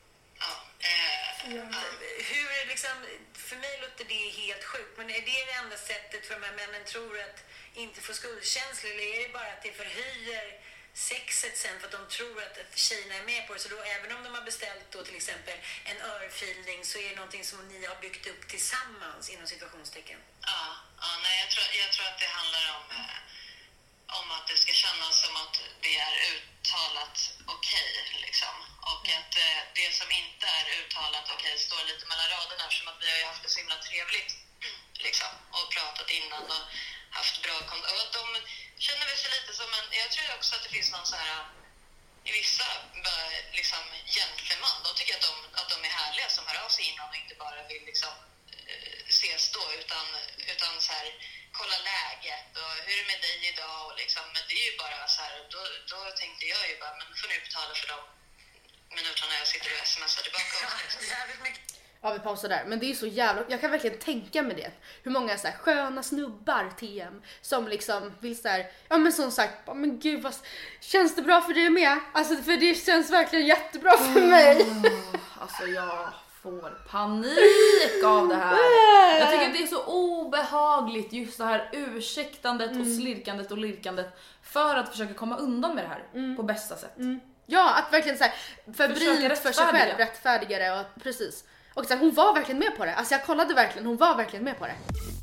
Hur liksom, för mig låter det helt sjukt, men är det det enda sättet för de här männen tror att inte få skuldkänslor, eller är det bara att det förhöjer sexet sen för att de tror att tjejerna är med på det? Så då, även om de har beställt då till exempel en örfilning, så är det någonting som ni har byggt upp tillsammans inom situationstecken? Nej, jag tror att det handlar om att det ska kännas som att det är uttalat okej, liksom. Och att det som inte är uttalat okej står lite mellan raderna, eftersom att vi har ju haft det så himla trevligt liksom, och pratat innan och haft bra kontakt. Och att de känner väl sig lite som en, jag tror också att det finns någon så här i vissa liksom gentleman, de tycker att de är härliga som hör av sig innan och inte bara vill liksom ses då, utan så här kolla läget och hur är det med dig idag och liksom, men det är ju bara så här, då tänkte jag ju bara, men får ni betala för dem minuterna jag sitter och smsar tillbaka också, liksom. Ja, vi pausar där. Men det är så jävla... Jag kan verkligen tänka mig det. Hur många så här sköna snubbar TM som liksom vill så här... Ja, men som sagt, men gud, vad... Känns det bra för dig med? Alltså, för det känns verkligen jättebra för mig. Alltså, jag får panik av det här. Jag tycker att det är så obehagligt, just det här ursäktandet och slirkandet och lirkandet för att försöka komma undan med det här på bästa sätt. Ja, att verkligen så här förbryt för sig själv, rättfärdigare och precis. Och så här, hon var verkligen med på det. Alltså jag kollade verkligen, hon var verkligen med på det.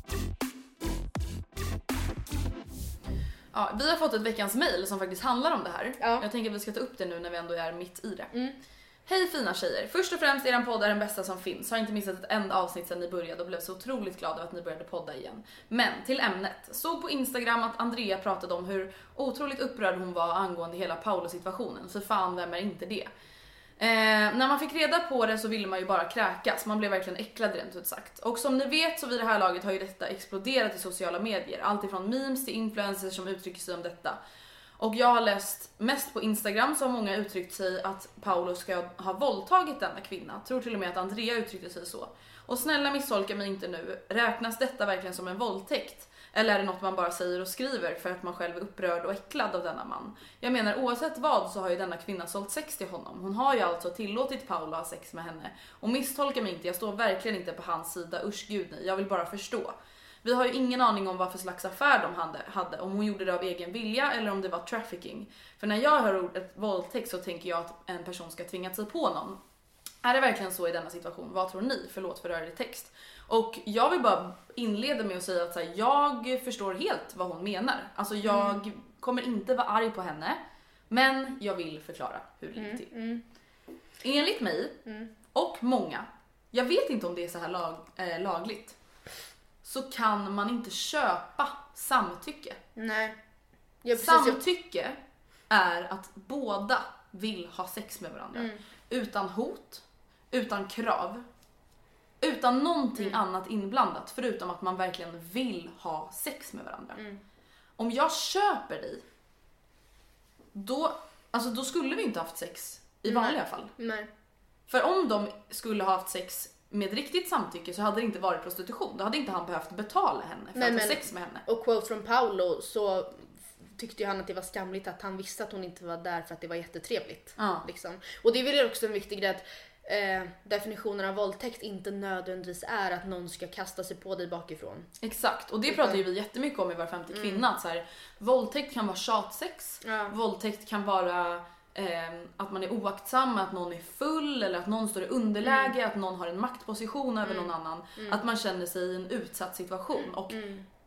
Ja, vi har fått ett veckans mejl som faktiskt handlar om det här. Ja. Jag tänker att vi ska ta upp det nu när vi ändå är mitt i det. Hej fina tjejer. Först och främst, eran podd är den bästa som finns. Har inte missat ett enda avsnitt sedan ni började och blev så otroligt glad över att ni började podda igen. Men till ämnet. Såg på Instagram att Andrea pratade om hur otroligt upprörd hon var angående hela Paolo-situationen. För fan, vem är inte det? När man fick reda på det så ville man ju bara kräkas. Man blev verkligen äcklad rent ut sagt. Och som ni vet så vid det här laget har ju detta exploderat i sociala medier. Allt ifrån memes till influencers som uttrycker sig om detta. Och jag har läst mest på Instagram så har många uttryckt sig att Paolo ska ha våldtagit denna kvinna. Tror till och med att Andrea uttryckte sig så. Och snälla misstolka mig inte nu. Räknas detta verkligen som en våldtäkt? Eller är det något man bara säger och skriver för att man själv är upprörd och äcklad av denna man? Jag menar, oavsett vad så har ju denna kvinna sålt sex till honom. Hon har ju alltså tillåtit Paolo ha sex med henne. Och misstolka mig inte, jag står verkligen inte på hans sida. Usch gud nej, jag vill bara förstå. Vi har ju ingen aning om vad för slags affär de hade. Om hon gjorde det av egen vilja eller om det var trafficking. För när jag hör ordet våldtäkt så tänker jag att en person ska tvinga sig på någon. Är det verkligen så i denna situation? Vad tror ni? Förlåt för rörig text. Och jag vill bara inleda med att säga att så här, jag förstår helt vad hon menar. Alltså jag kommer inte vara arg på henne. Men jag vill förklara hur det ligger till. Enligt mig och många, jag vet inte om det är så här lagligt, så kan man inte köpa samtycke. Nej. Samtycke är att båda vill ha sex med varandra. Utan hot, utan krav, utan någonting annat inblandat. Förutom att man verkligen vill ha sex med varandra. Om jag köper dig, då skulle vi inte haft sex i vanliga fall. Nej. För om de skulle ha haft sex med riktigt samtycke så hade det inte varit prostitution. Då hade inte han behövt betala henne för att ha sex med henne. Och quote från Paolo så tyckte ju han att det var skamligt att han visste att hon inte var där för att det var jättetrevligt. Liksom. Och det är väl också en viktig grej att definitionen av våldtäkt inte nödvändigtvis är att någon ska kasta sig på dig bakifrån. Exakt, och det pratar ju vi jättemycket om i Var femte kvinna. Att så här, våldtäkt kan vara tjatsex. Våldtäkt kan vara att man är oaktsam, att någon är full eller att någon står i underläge, att någon har en maktposition över någon annan. Att man känner sig i en utsatt situation. Och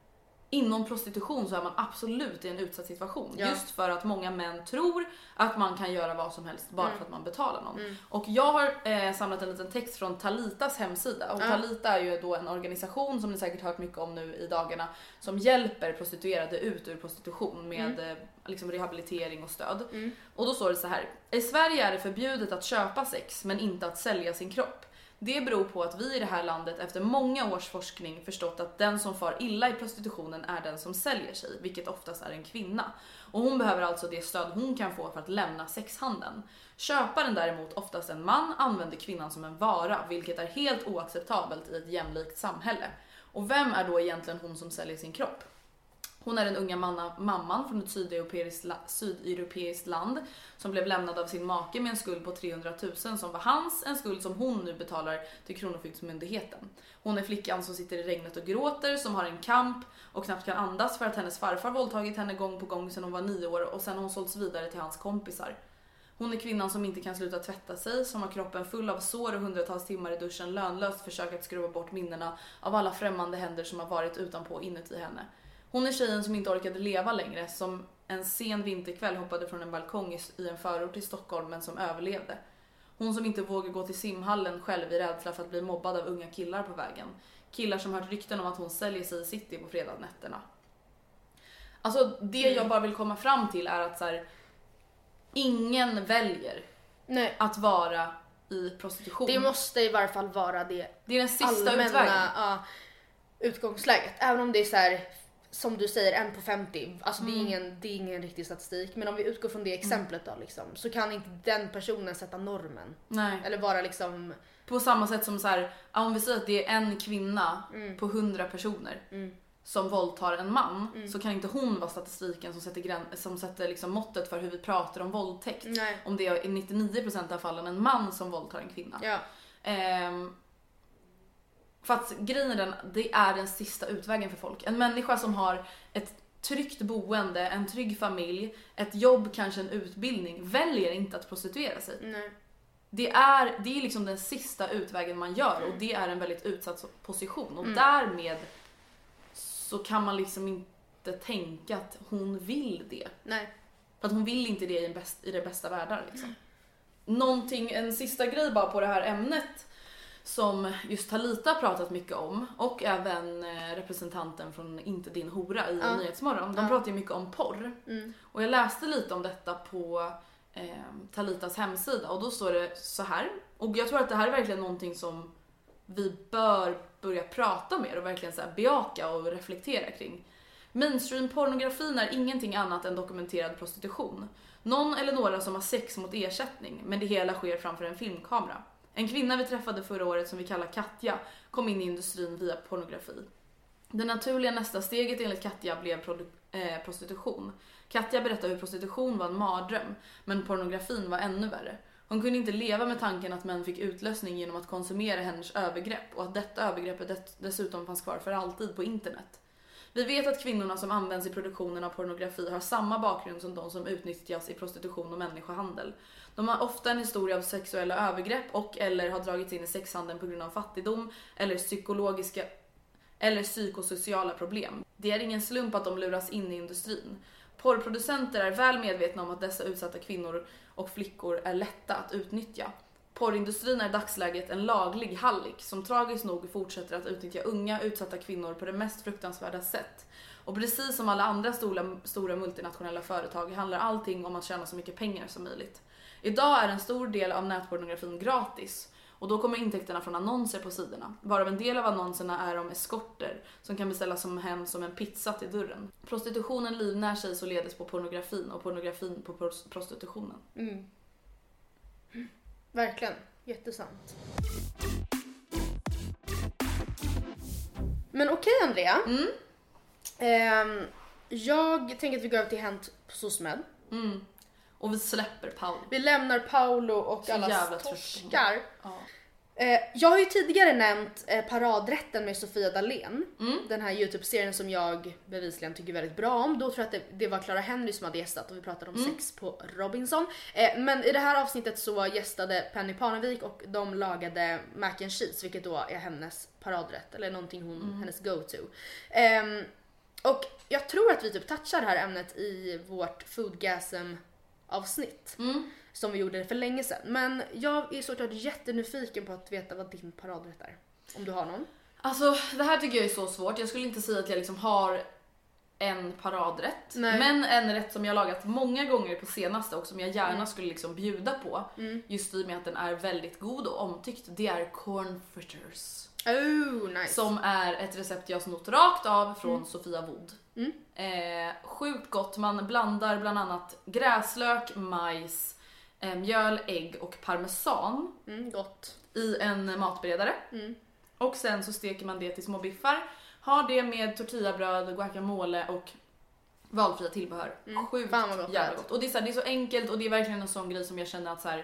inom prostitution så är man absolut i en utsatt situation. Ja. Just för att många män tror att man kan göra vad som helst bara för att man betalar någon. Och jag har samlat en liten text från Talitas hemsida. Och Talita är ju då en organisation som ni säkert hört mycket om nu i dagarna, som hjälper prostituerade ut ur prostitution med liksom rehabilitering och stöd. Och då står det så här: i Sverige är det förbjudet att köpa sex men inte att sälja sin kropp. Det beror på att vi i det här landet efter många års forskning förstått att den som far illa i prostitutionen är den som säljer sig, vilket oftast är en kvinna. Och hon behöver alltså det stöd hon kan få för att lämna sexhandeln. Köparen däremot, oftast en man, använder kvinnan som en vara, vilket är helt oacceptabelt i ett jämlikt samhälle. Och vem är då egentligen hon som säljer sin kropp? Hon är den unga mamman från ett sydeuropeiskt land som blev lämnad av sin make med en skuld på 300 000 som var hans, en skuld som hon nu betalar till Kronofogdemyndigheten. Hon är flickan som sitter i regnet och gråter, som har en kamp och knappt kan andas för att hennes farfar våldtagit henne gång på gång sedan hon var 9 år och sen har hon sålts vidare till hans kompisar. Hon är kvinnan som inte kan sluta tvätta sig, som har kroppen full av sår och hundratals timmar i duschen lönlöst försökt att skruva bort minnena av alla främmande händer som har varit utanpå inuti henne. Hon är tjejen som inte orkade leva längre, som en sen vinterkväll hoppade från en balkong i en förort i Stockholm men som överlevde. Hon som inte vågar gå till simhallen själv i rädsla för att bli mobbad av unga killar på vägen. Killar som hört rykten om att hon säljer sig i city på fredagnätterna. Alltså det jag bara vill komma fram till är att så här, ingen väljer att vara i prostitution. Det måste i varje fall vara det. Det är den sista utvägen. Utgångsläget. Även om det är så här, som du säger, 1 på 50. Alltså det är ingen riktig statistik. Men om vi utgår från det exemplet då liksom, så kan inte den personen sätta normen. Nej. Eller vara liksom... På samma sätt som så här, om vi säger att det är en kvinna på 100 personer som våldtar en man, så kan inte hon vara statistiken som sätter liksom måttet för hur vi pratar om våldtäkt. Nej. Om det är i 99% av fallen en man som våldtar en kvinna. Ja. För att grejen är det är den sista utvägen för folk. En människa som har ett tryggt boende, en trygg familj, ett jobb, kanske en utbildning, väljer inte att prostituera sig. Nej. Det är liksom den sista utvägen man gör, och det är en väldigt utsatt position. Och därmed så kan man liksom inte tänka att hon vill det. Nej. För att hon vill inte det i det bästa världar liksom. En sista grej bara på det här ämnet som just Talita pratat mycket om, och även representanten från Inte din hora i Nyhetsmorgon. De pratar ju mycket om porr. Och jag läste lite om detta på Talitas hemsida, och då står det så här. Och jag tror att det här är verkligen någonting som vi bör börja prata mer och verkligen så här bejaka och reflektera kring. Mainstream-pornografin är ingenting annat än dokumenterad prostitution. Någon eller några som har sex mot ersättning, men det hela sker framför en filmkamera. En kvinna vi träffade förra året som vi kallar Katja kom in i industrin via pornografi. Det naturliga nästa steget enligt Katja blev prostitution. Katja berättade hur prostitution var en mardröm, men pornografin var ännu värre. Hon kunde inte leva med tanken att män fick utlösning genom att konsumera hennes övergrepp, och att detta övergreppet dessutom fanns kvar för alltid på internet. Vi vet att kvinnorna som används i produktionen av pornografi har samma bakgrund som de som utnyttjas i prostitution och människohandel. De har ofta en historia av sexuella övergrepp och eller har dragits in i sexhandeln på grund av fattigdom eller psykologiska eller psykosociala problem. Det är ingen slump att de luras in i industrin. Porrproducenter är väl medvetna om att dessa utsatta kvinnor och flickor är lätta att utnyttja. Porrindustrin är i dagsläget en laglig hallick som tragiskt nog fortsätter att utnyttja unga utsatta kvinnor på det mest fruktansvärda sätt. Och precis som alla andra stora multinationella företag handlar allting om att tjäna så mycket pengar som möjligt. Idag är en stor del av nätpornografin gratis, och då kommer intäkterna från annonser på sidorna. Varav en del av annonserna är om eskorter som kan beställas som hem som en pizza till dörren. Prostitutionen livnär sig således på pornografin och pornografin på prostitutionen. Verkligen, jättesant. Men okej, Andrea. Jag tänker att vi går över till Hänt på SOSMED. Och vi släpper Paolo. Vi lämnar Paolo och så alla torskar. Jag har ju tidigare nämnt Paradrätten med Sofia Dalén. Den här YouTube-serien som jag bevisligen tycker väldigt bra om. Då tror jag att det var Clara Henry som hade gästat, och vi pratade om sex på Robinson. Men i det här avsnittet så gästade Penny Parnevik, och de lagade mac and cheese, vilket då är hennes paradrätt, eller någonting hennes go-to. Och jag tror att vi typ touchar det här ämnet i vårt foodgasm-avsnitt. Som vi gjorde för länge sedan. Men jag är såklart jättenyfiken på att veta vad din paradrätt är. Om du har någon. Alltså det här tycker jag är så svårt. Jag skulle inte säga att jag liksom har en paradrätt. Nej. Men en rätt som jag har lagat många gånger på senaste och som jag gärna skulle liksom bjuda på. Just i och med att den är väldigt god och omtyckt. Det är corn fritters. Oh, nice. Som är ett recept jag snott rakt av från Sofia Wood. Sjukt gott. Man blandar bland annat gräslök, majs, mjöl, ägg och parmesan gott. i en matberedare. Och sen så steker man det till små biffar. Har det med tortillabröd, guacamole och valfria tillbehör. Sjukt jävla gott. Och det är, så här, det är så enkelt och det är verkligen en sån grej som jag känner att så här,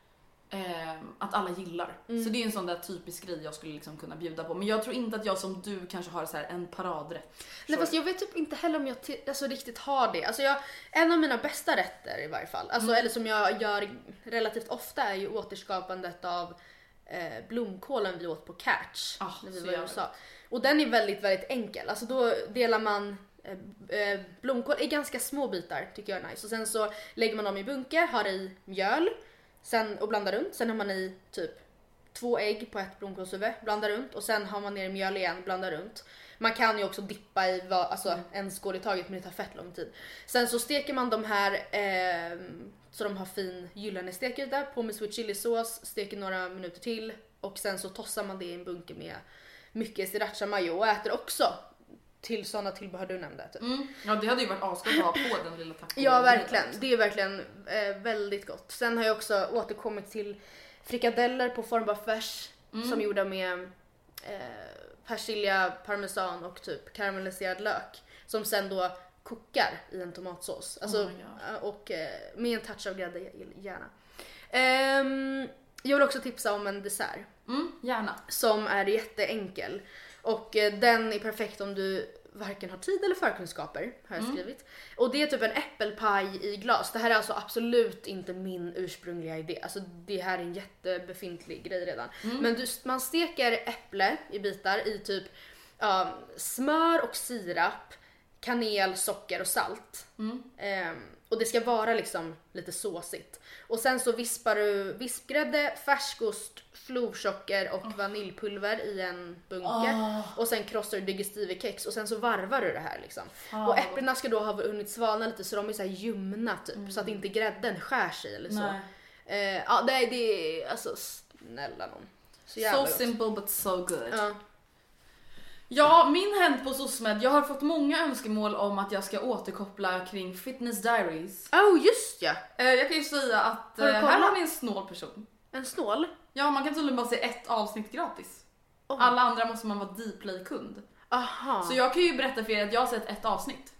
att alla gillar. Så det är en sån där typisk grej jag skulle liksom kunna bjuda på. Men jag tror inte att jag som du kanske har så här en paradrätt. Nej, fast jag vet typ inte heller om jag alltså, riktigt har det. Alltså en av mina bästa rätter i varje fall. Alltså, eller som jag gör relativt ofta är ju återskapandet av blomkålen vi åt på Catch när vi var i USA. Och den är väldigt, väldigt enkel. Alltså då delar man blomkål i ganska små bitar, tycker jag är nice. Och sen så lägger man dem i bunke, har i mjöl sen, och blandar runt. Sen har man i typ 2 ägg på ett blomkålshuvud, blandar runt. Och sen har man ner i mjöl igen, blandar runt. Man kan ju också dippa i en skål i taget, men det tar fett lång tid. Sen så steker man de här så de har fin gyllene stekyta på med sweet chili sås, steker några minuter till. Och sen så tossar man det i en bunke med mycket sriracha mayo och äter också till sådana tillbehör du nämnde. Typ. Ja, det hade ju varit asgott att ha på den lilla tacoen. Ja, verkligen. Det är verkligen väldigt gott. Sen har jag också återkommit till frikadeller på form av färs som gjorda med persilja, parmesan och typ karamelliserad lök som sen då kokar i en tomatsås. Alltså, och med en touch av grädde gärna. Jag vill också tipsa om en dessert. Gärna. Som är jätteenkel. Och den är perfekt om du varken har tid eller förkunskaper, har jag skrivit. Och det är typ en äppelpaj i glas. Det här är alltså absolut inte min ursprungliga idé. Alltså det här är en jättebefintlig grej redan. Men man steker äpple i bitar i typ smör och sirap, kanel, socker och salt. Och det ska vara liksom lite såsigt. Och sen så vispar du vispgrädde, färskost, florsocker och vaniljpulver i en bunke. Och sen krossar du digestivekex och sen så varvar du det här liksom. Och äpplena ska då ha hunnit svalna lite så de är så här ljumna typ. Så att inte grädden skär sig eller så. Det är alltså snälla någon. So simple but so good. Ja, min hänt på SOSMED, jag har fått många önskemål om att jag ska återkoppla kring Fitness Diaries. Just ja. Jag kan ju säga att här har vi en snål person. En snål? Ja, man kan tydligen bara se ett avsnitt gratis. Alla andra måste man vara Dplay-kund. Så jag kan ju berätta för er att jag har sett ett avsnitt.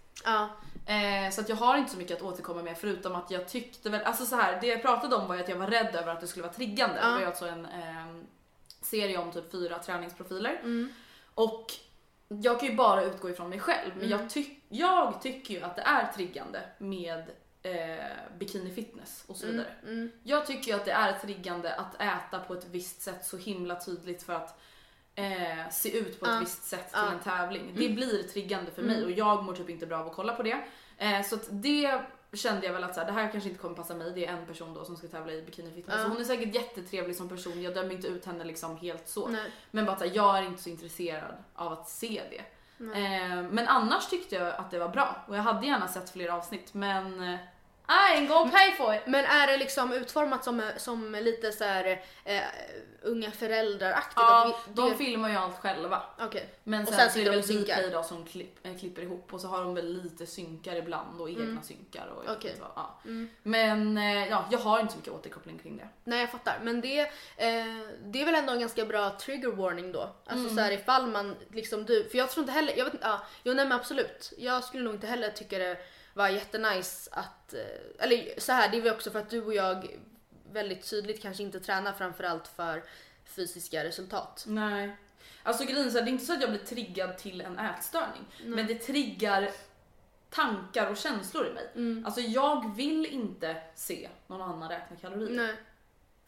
Så att jag har inte så mycket att återkomma med förutom att jag tyckte väl, alltså så här, det jag pratade om var att jag var rädd över att det skulle vara triggande. Det var ju alltså en serie om typ 4 träningsprofiler. Och jag kan ju bara utgå ifrån mig själv. Men jag tycker ju att det är triggande med bikini fitness och så vidare. Jag tycker ju att det är triggande att äta på ett visst sätt så himla tydligt för att se ut på ett visst sätt till en tävling. Det blir triggande för mig och jag mår typ inte bra av att kolla på det. Så att det kände jag väl att så här, det här kanske inte kommer passa mig. Det är en person då som ska tävla i bikini fitness. Hon är säkert jättetrevlig som person. Jag dömer inte ut henne liksom helt så. Men bara så här, jag är inte så intresserad av att se det. Men annars tyckte jag att det var bra. Och jag hade gärna sett fler avsnitt. Men I ain't gonna pay for it. Men är det liksom utformat som lite så här unga föräldrar-aktigt? Ja, de filmar ju allt själva. Okay. Men sen så är det väl Dplay då som klipper ihop. Och så har de väl lite synkar ibland och egna synkar. Och okay. Men jag har inte så mycket återkoppling kring det. Nej, jag fattar. Men det är väl ändå en ganska bra trigger warning då. Alltså så här, ifall man liksom för jag tror inte heller, jag vet inte, nej men absolut. Jag skulle nog inte heller tycka det var jättenice att, eller så här, det är väl också för att du och jag väldigt tydligt kanske inte tränar framförallt för fysiska resultat. Nej. Alltså grejen är, det är inte så att jag blir triggad till en ätstörning. Men det triggar tankar och känslor i mig. Alltså jag vill inte se någon annan räkna kalorier. Nej.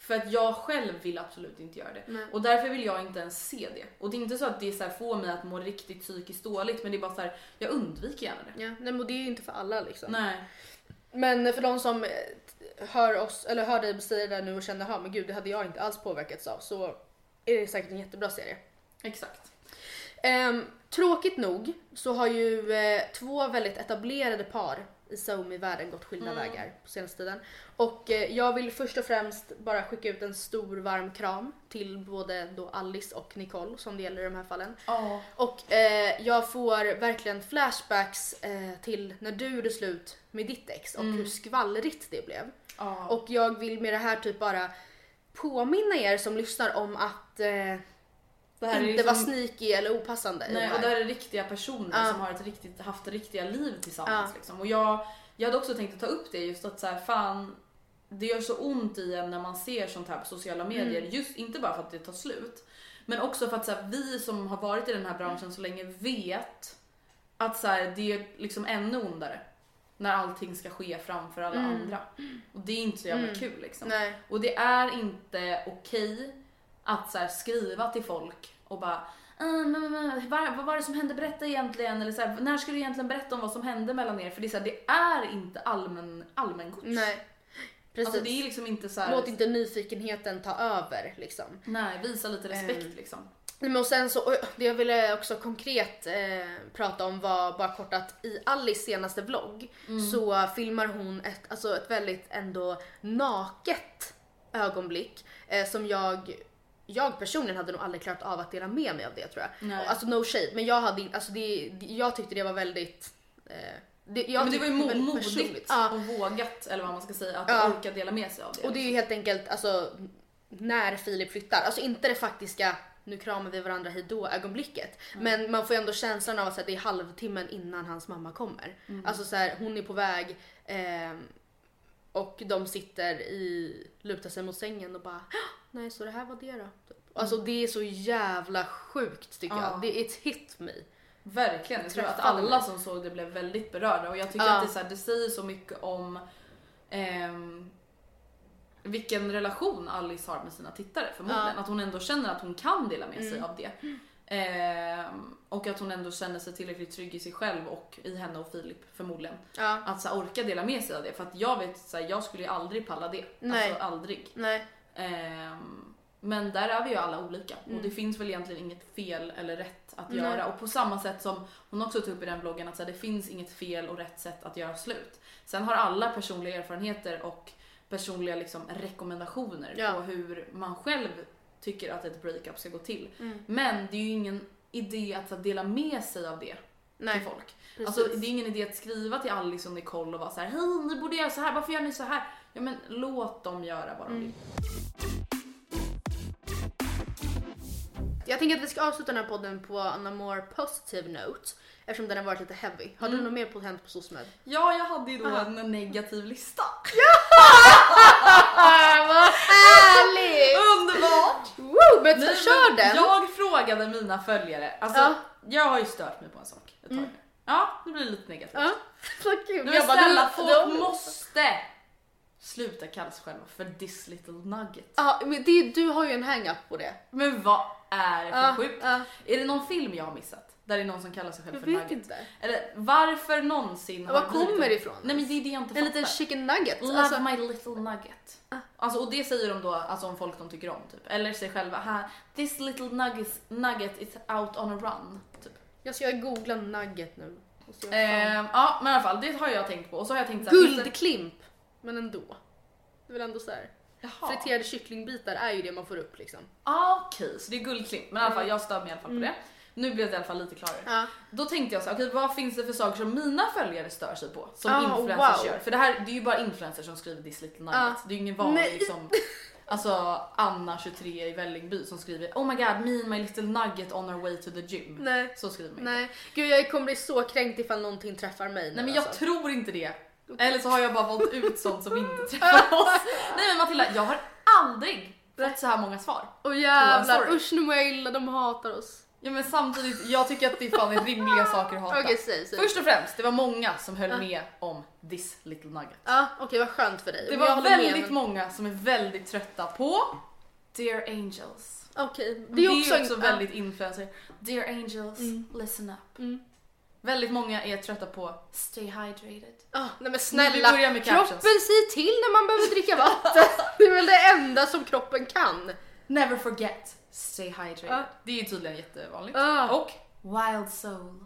För att jag själv vill absolut inte göra det. Nej. Och därför vill jag inte ens se det. Och det är inte så att det så här får mig att må riktigt psykiskt dåligt. Men det är bara så här, jag undviker gärna det. Ja, nej, men det är ju inte för alla liksom. Nej. Men för de som hör oss, eller hör dig säga det där nu och känner, men gud, det hade jag inte alls påverkats av, så är det säkert en jättebra serie. Exakt. Tråkigt nog så har ju 2 väldigt etablerade par i SoMe-världen gått skilda vägar på senaste tiden. Och jag vill först och främst bara skicka ut en stor varm kram till både då Alice och Nicole, som det gäller i de här fallen. Och jag får verkligen flashbacks till när du gjorde slut med ditt ex och hur skvallrigt det blev. Och jag vill med det här typ bara påminna er som lyssnar om att det här inte var sneaky eller opassande. Nej, och det här är riktiga personer som har haft riktiga liv tillsammans. Liksom. Och jag hade också tänkt att ta upp det, just att så här, fan, det gör så ont i en när man ser sånt här på sociala medier. Just inte bara för att det tar slut, men också för att så här, vi som har varit i den här branschen så länge vet att så här, det är liksom ännu ondare när allting ska ske framför alla andra. Och det är inte så jävla kul liksom. Nej. Och det är inte okej att så här, skriva till folk och bara vad var det som hände, berätta egentligen, eller så här, när ska du egentligen berätta om vad som hände mellan er, för det är så här, det är inte allmängods. Nej. Precis. Alltså det är liksom inte så här, låt inte nyfikenheten ta över liksom. Nej, visa lite respekt liksom. Men och sen så, det jag ville också konkret prata om var bara kort att i Alice senaste vlogg så filmar hon ett väldigt ändå naket ögonblick som jag personligen hade nog aldrig klarat av att dela med mig av det, tror jag. Nej. Alltså no shade, men jag tyckte det var väldigt men det var ju modigt och vågat, eller vad man ska säga, att orka dela med sig av det. Och det är ju helt enkelt alltså när Filip flyttar, alltså inte det faktiska nu kramar vi varandra hejdå ögonblicket, men man får ändå känslan av att det är halvtimmen innan hans mamma kommer. Alltså så här, hon är på väg och de lutar sig mot sängen och bara nej, så det här var det då. Alltså det är så jävla sjukt tycker jag. It hit me. Verkligen, jag tror att alla som såg det blev väldigt berörda, och jag tycker att det, så här, det säger så mycket om vilken relation Alice har med sina tittare förmodligen. Att hon ändå känner att hon kan dela med sig av det. Och att hon ändå känner sig tillräckligt trygg i sig själv och i henne och Filip förmodligen. Att så här, orka dela med sig av det. För att jag vet så här, jag skulle ju aldrig palla det. Nej. Alltså aldrig. Nej. Men där är vi ju alla olika. Och det finns väl egentligen inget fel eller rätt att göra. Och på samma sätt som hon också tog upp i den bloggen, att så här, det finns inget fel och rätt sätt att göra slut. Sen har alla personliga erfarenheter och personliga liksom rekommendationer på hur man själv tycker att ett breakup ska gå till. Men det är ju ingen idé att så dela med sig av det till folk. Precis. Alltså det är ingen idé att skriva till Alice och Nicole och vara så här: hej, ni borde göra så här, varför gör ni så här? Ja, men låt dem göra vad de vill. Jag tänker att vi ska avsluta den här podden på en more positive note, eftersom den har varit lite heavy. Har du något mer på hänt på SOSMED? Ja, jag hade ju då en negativ lista. Vad härligt! Underbart! Woo, men kör den! Jag frågade mina följare, alltså jag har ju stört mig på en sak ett tag nu. Ja, det blir lite negativt. Så kul. Nu snälla, folk måste sluta kalla sig själva för this little nugget. Ja, men du har ju en hang-up på det. Men vad är det för sjukt? Är det någon film jag har missat? Där det är någon som kallar sig själv för nugget? Inte. Eller varför någonsin har kommer det ifrån? Nej, men det är det jag inte fattar. En liten chicken nugget. Love my little nugget. Alltså, och det säger de då alltså om folk de tycker om typ. Eller sig själva, this little nugget is out on a run typ. Jag ska googla nugget nu. Ja, men i alla fall, det har jag tänkt på. Och så har jag tänkt så här, guldklimp, men ändå. Det är väl ändå så här. Friterade kycklingbitar är ju det man får upp liksom. Okej, så det är guldklimp. Men i alla fall, jag stör mig i alla fall på det. Nu blev det i alla fall lite klarare. Då tänkte jag så här, vad finns det för saker som mina följare stör sig på? Som influencers gör. För det är ju bara influencers som skriver this little nugget. Det är ju ingen vanlig liksom. Alltså Anna 23 i Vällingby som skriver oh my god, me and my little nugget on our way to the gym. Nej. Så skriver man. Nej. Gud, jag kommer bli så kränkt ifall någonting träffar mig nu. Nej, men jag tror inte det. Eller så har jag bara valt ut sånt som inte träffar oss. Nej, men Matilda, jag har aldrig fått så här många svar. Och jävlar, usch nu mår jag illa, de hatar oss. Ja, men samtidigt, jag tycker att det fan är rimliga saker att hata. Okej, säg. Först och främst, det var många som höll med om This Little Nugget. Ja, okej, vad skönt för dig. Det var väldigt många som är väldigt trötta på Dear Angels. Okej, det är också väldigt influencer. Dear Angels, listen up. Väldigt många är trötta på Stay hydrated. Nej men snälla, med kroppen säger till när man behöver dricka vatten. Det är väl det enda som kroppen kan. Never forget, stay hydrated. Det är ju tydligen jättevanligt. Och Wild Soul.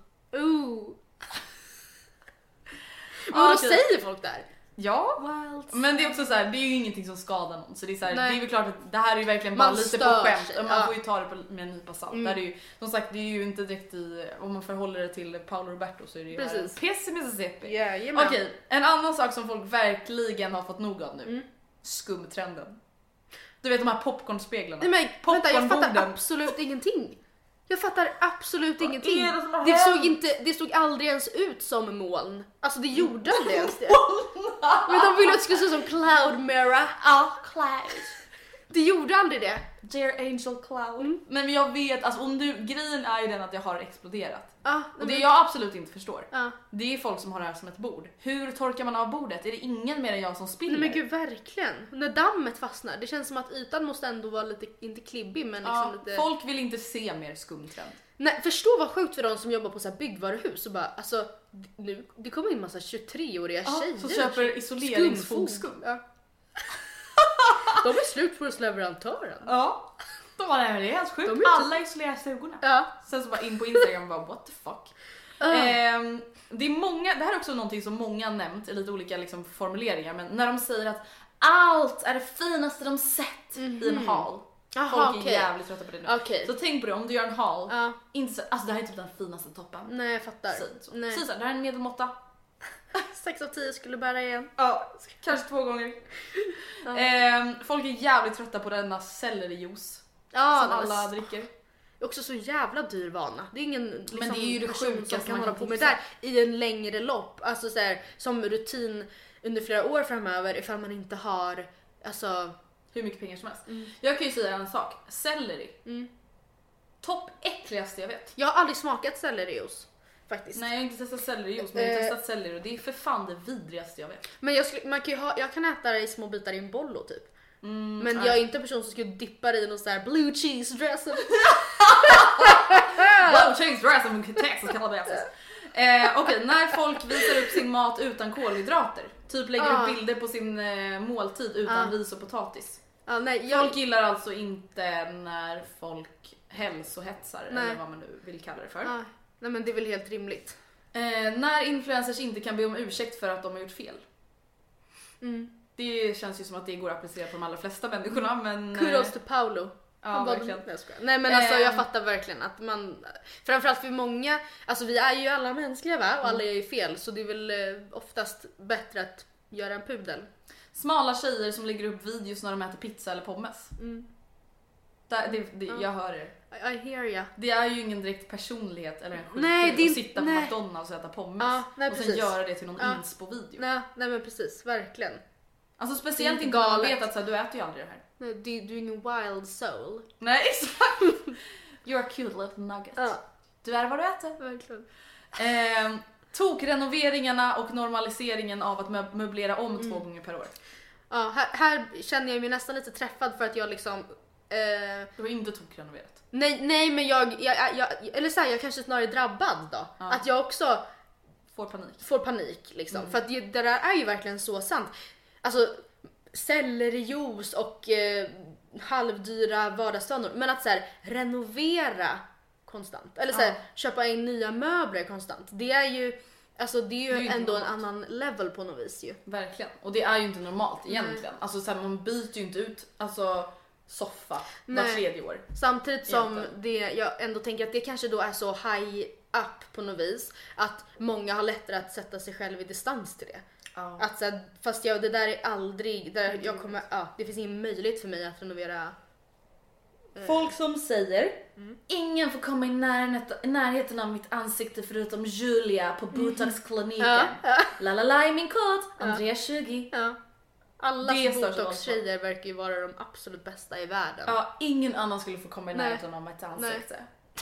Vad säger folk där? Ja, men det är också så här, det är ju ingenting som skadar någon. Så det är så här, det är väl klart att det här är ju verkligen bara lite på skämt. Och man får ju ta det med en nypa salt. Där är ju, som sagt, det är ju inte direkt i, om man förhåller det till Paolo Roberto så är det ju en piss i Mississippi. Okej, en annan sak som folk verkligen har fått nog av nu. Skumtrenden. Du vet de här popcornspeglarna. Nej men vänta, jag fattar absolut ingenting. Jag fattar absolut ingenting. Det såg aldrig ens ut som moln. Alltså det gjorde aldrig ens det. Men de ville att det skulle se som Cloud Mirror. Cloud. Det gjorde aldrig det. Dear Angel Cloud. Men jag vet, alltså grejen är ju den att jag har exploderat. Och det jag absolut inte förstår. Det är folk som har det här som ett bord. Hur torkar man av bordet? Är det ingen mer än jag som spiller? Nej men gud, verkligen. När dammet fastnar, det känns som att ytan måste ändå vara lite, inte klibbig men liksom lite... Folk vill inte se mer skumtrend. Nej, förstå vad sjukt för de som jobbar på så här byggvaruhus och bara, alltså nu, det kommer in massa 23-åriga tjejer som köper isoleringsfogskum. De är slut på leverantören. De var där, det är helt sjukt. Alla isolerar stugorna. Sen så bara in på Instagram och bara what the fuck. Det är många, det här är också någonting som många nämnt i lite olika liksom, formuleringar, men när de säger att allt är det finaste de sett i en hall. Folk är jävligt trötta på det nu. Så tänk på det, om du gör en hall, inte så, alltså det här är typ den finaste toppen. Nej, jag fattar. Så det här är en medelmåtta. 6 av 10 skulle bära igen. Kanske 2 gånger. Folk är jävligt trötta på denna sellerijuice som alla dricker. Också så jävla dyr vana. Det är ingen liksom, men det är ju det sjukaste som kan hålla på med det där i en längre lopp. Alltså så här, som rutin under flera år framöver ifall man inte har alltså hur mycket pengar som helst. Jag kan ju säga en sak. Selleri. Topp äckligaste jag vet. Jag har aldrig smakat sellerijuice. Faktiskt. Nej, jag har inte testat sellerijuice, men jag har testat selleri och det är för fan det vidrigaste jag vet. Men jag kan äta det i små bitar i en bollo typ. Men jag är inte en person som skulle dippa det i någon sån här blue cheese dressing. Blue cheese dressing med Texas calabrese. Okej, när folk visar upp sin mat utan kolhydrater, typ lägger upp bilder på sin måltid utan ris och potatis. Folk gillar alltså inte när folk hälsohetsar eller vad man nu vill kalla det för. Nej men det är väl helt rimligt. När influencers inte kan be om ursäkt för att de har gjort fel. Det känns ju som att det går att applicera på de allra flesta människorna, men... Kudos till Paolo. Verkligen. Nej men alltså jag fattar verkligen att man... Framförallt för många, alltså vi är ju alla mänskliga va? Och alla är ju fel, så det är väl oftast bättre att göra en pudel. Smala tjejer som lägger upp videos när de äter pizza eller pommes. Jag hör det. I hear ya. Det är ju ingen direkt personlighet eller en sjukdom att sitta på McDonalds och äta pommes och sen göra det till någon inspo-video. Nej men precis, verkligen. Alltså speciellt inte när man vet att så här, du äter ju aldrig det här. Nej, du är ingen wild soul. Nej, exakt. You're a cute little nugget. Du är vad du äter. Verkligen. Tokrenoveringarna och normaliseringen av att möblera om 2 gånger per år. Ja, här känner jag mig nästan lite träffad för att jag liksom... Du har inte tokrenoverat. Nej, men jag eller så här, jag kanske snarare är drabbad då. Att jag också får panik liksom. För att det där är ju verkligen så sant. Alltså sellerijuice och halvdyra vardagsvanor, men att så här, renovera konstant eller så här, köpa in nya möbler konstant. Det är ju alltså det är ju ändå en annan level på något vis ju. Verkligen. Och det är ju inte normalt egentligen. Alltså så här, man byter ju inte ut alltså soffa var 3:e år. Samtidigt som det, jag ändå tänker att det kanske då är så high up på något vis att många har lättare att sätta sig själv i distans till det. Att så här, fast det där är aldrig där jag kommer, det finns ingen möjlighet för mig att renovera. Folk som säger ingen får komma i närheten av mitt ansikte förutom Julia på Botox-kliniken. Lalala i min kod, Andrea 20. Alla Botox-tjejer verkar ju vara de absolut bästa i världen. Ingen annan skulle få komma i närheten av mitt ansikte.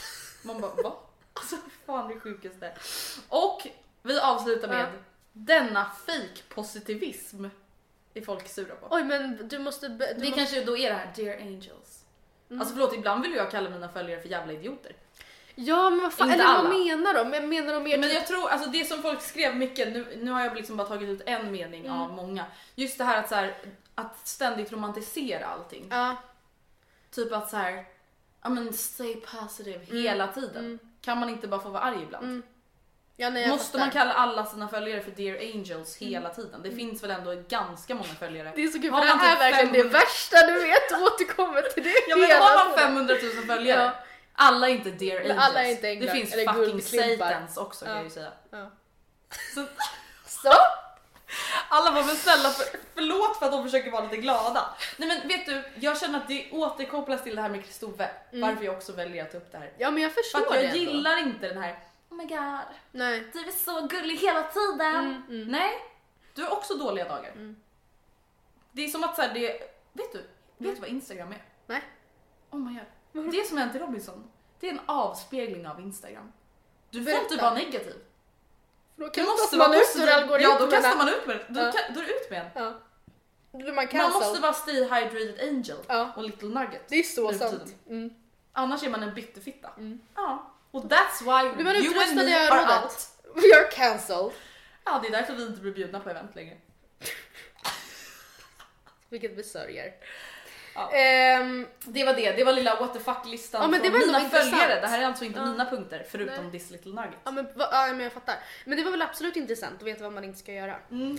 Man bara, va? Alltså fan det sjukaste. Och vi avslutar med denna fake-positivism är folk sura på. Oj, men du måste... det kanske då är det här Dear Angels. Alltså förlåt, ibland vill jag kalla mina följare för jävla idioter. Ja, men vad fan, eller vad menar de? Men menar de mer men jag tror, alltså det som folk skrev mycket, nu har jag liksom bara tagit ut en mening av många. Just det här att så här, att ständigt romantisera allting. Ja. Typ att så här, ja men stay positive hela tiden. Kan man inte bara få vara arg ibland? Ja, nej, måste man kalla alla sina följare för Dear Angels hela tiden? Det finns väl ändå ganska många följare. Det är så kul, för det här är verkligen det värsta du vet, återkommer till det. Ja, men har man 500 000 följare, alla är inte Dear Angels. Alla är inte änglar. Det finns fucking satans också, kan jag ju säga. Ja. Så? Alla var väl snälla, förlåt för att de försöker vara lite glada. Nej men vet du, jag känner att det återkopplas till det här med Kristove. Varför jag också väljer att ta upp det här. Ja, men jag förstår det. För att jag gillar inte den här, oh my god, nej, du är så gullig hela tiden. Nej, du har också dåliga dagar. Det är som att så här, det, vet du vad Instagram är? Nej. Oh my god. Det som hänt i Robinson, det är en avspegling av Instagram. Du får inte vara negativ. Då kastar man ut ur algoritmerna. Ja, då kastar man ut med det. Då är det ut med en. Ja. Man måste vara stay hydrated angel och little nugget. Det är så sant. Annars är man en bitterfitta. Ja. Och that's why you and me are out. We are cancelled. Ja, det är därför vi inte blir bjudna på event längre. Vilket vi sörjer. Ja. Det var lilla what the fuck-listan från mina följare. Det här är alltså inte mina punkter förutom this little nugget. Ja, men jag fattar. Men det var väl absolut intressant att veta vad man inte ska göra.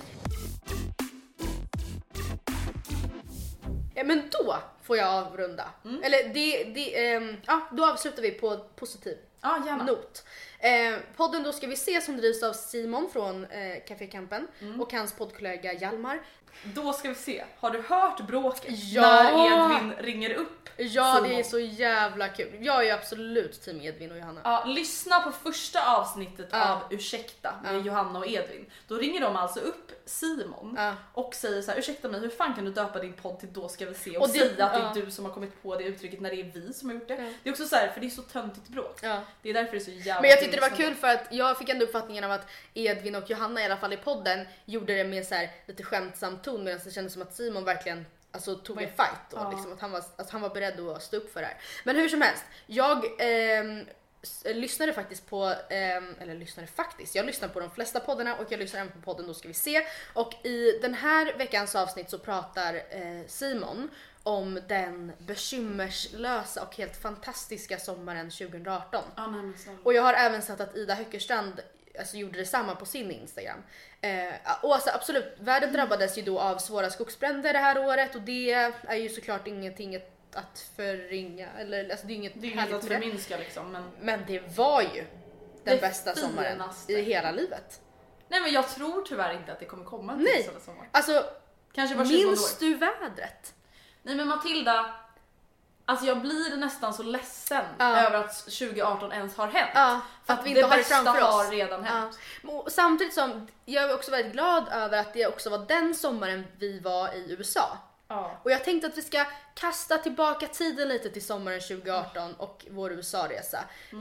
Ja, men då får jag avrunda. Eller då avslutar vi på positiv not. Podden Då ska vi se som drivs av Simon från Café Kampen och hans poddkollega Hjalmar. Då ska vi se. Har du hört bråket när Edvin ringer upp? Ja, Simon? det är så jävla kul. Jag är ju absolut team Edvin och Johanna. Ja, lyssna på första avsnittet av Ursäkta med Johanna och Edvin. Då ringer de alltså upp Simon och säger så här: ursäkta mig, hur fan kan du döpa din podd till Då ska vi se och säga att det är du som har kommit på det uttrycket när det är vi som har gjort det. Det är också så här, för det är så töntigt bråk. Det är därför det är så jävla. Men jag tyckte det var kul för att jag fick ändå uppfattningen av att Edvin och Johanna i alla fall i podden gjorde det med så här lite skämtsam ton, medan det kändes som att Simon verkligen tog en fight och liksom att han var beredd att stå upp för det här. Men hur som helst, jag lyssnade faktiskt på jag lyssnar på de flesta poddarna och jag lyssnar även på podden Då ska vi se, och i den här veckans avsnitt så pratar Simon om den bekymmerslösa och helt fantastiska sommaren 2018. Och jag har även sett att Ida Höckerstrand gjorde detsamma på sin Instagram. Och absolut, världen drabbades ju då av svåra skogsbränder det här året, och det är ju såklart ingenting att förringa, eller det är inget att förminska liksom, men det var ju den bästa sommaren i hela livet. Nej, men jag tror tyvärr inte att det kommer komma en till sån sommar. Alltså, kanske var minns du vädret? Nej, men Matilda, alltså jag blir nästan så ledsen över att 2018 ens har hänt. För att vi inte har det framför oss. Har redan hänt. Samtidigt som jag är också väldigt glad över att det också var den sommaren vi var i USA. Och jag tänkte att vi ska kasta tillbaka tiden lite till sommaren 2018 och vår USA-resa.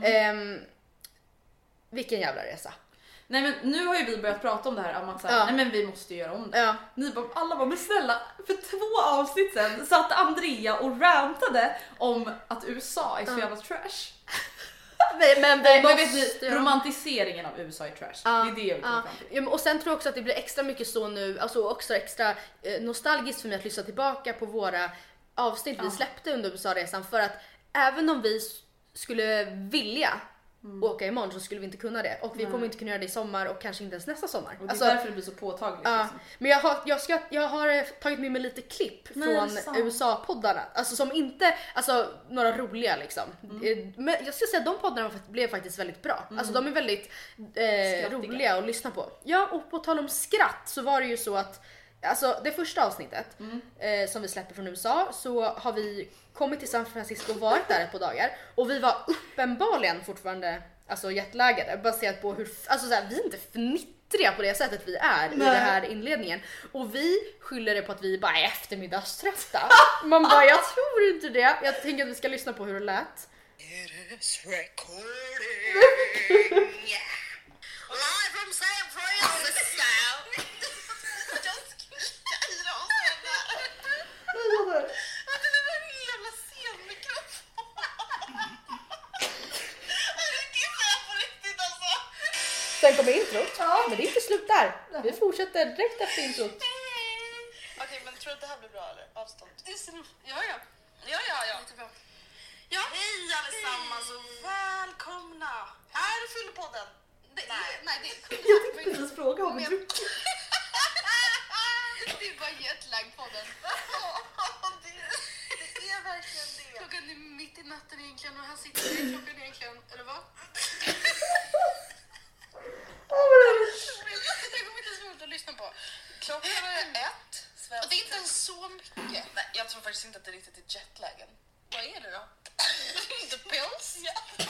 Vilken jävla resa. Nej, men nu har ju vi börjat prata om det här om att nej, men vi måste göra om det. Ni alla var snälla. För 2 avsnitt sen satt Andrea och rantade om att USA är så jävla trash. Men vet ni, romantiseringen av USA är trash. Det är det jag vill komma fram till. Och sen tror jag också att det blir extra mycket så nu, alltså också extra nostalgiskt för mig att lyssna tillbaka på våra avsnitt vi släppte under USA-resan, för att även om vi skulle vilja åka imorgon så skulle vi inte kunna det, och vi kommer inte kunna göra det i sommar och kanske inte ens nästa sommar. Och det är därför det blir så påtagligt. Liksom. Men jag har tagit med mig lite klipp från USA-poddarna, alltså som inte, alltså några roliga liksom. Men jag ska säga att de poddarna blev faktiskt väldigt bra. Alltså de är väldigt roliga att lyssna på. Ja, och på tal om skratt så var det ju så att alltså det första avsnittet som vi släppte från USA, så har vi kommit till San Francisco och varit där ett par dagar, och vi var uppenbarligen fortfarande jetlaggade, baserat på hur vi är inte fnittriga på det sättet vi är i den här inledningen, och vi skyller det på att vi bara är eftermiddagströtta. Man bara, jag tror inte det. Jag tänker att vi ska lyssna på hur det lät. It is recording. Live from San Francisco. Jag skriker och säger det. Det är en jävla scenmikrofon. Det är på riktigt alltså. Sen kommer introt. Ja. Men det är inte slut där. Vi fortsätter direkt efter introt. Okej, men tror du att det här blir bra eller? Avstånd? Ja. Jättebra. Ja. Hej allesammans och välkomna. Här är Fyllepodden. Nej, det är... Jag tänkte inte ens fråga om du... Det är bara jetlag-podden. Det är verkligen det. Klockan är mitt i natten egentligen och här sitter vi klockan egentligen, eller vad? Det kommer inte svårt att lyssna på. Klockan är 1. Och det är inte ens så mycket. Nej, jag tror faktiskt inte att det är riktigt är jetlagen. Vad är det då? The pills? Ja.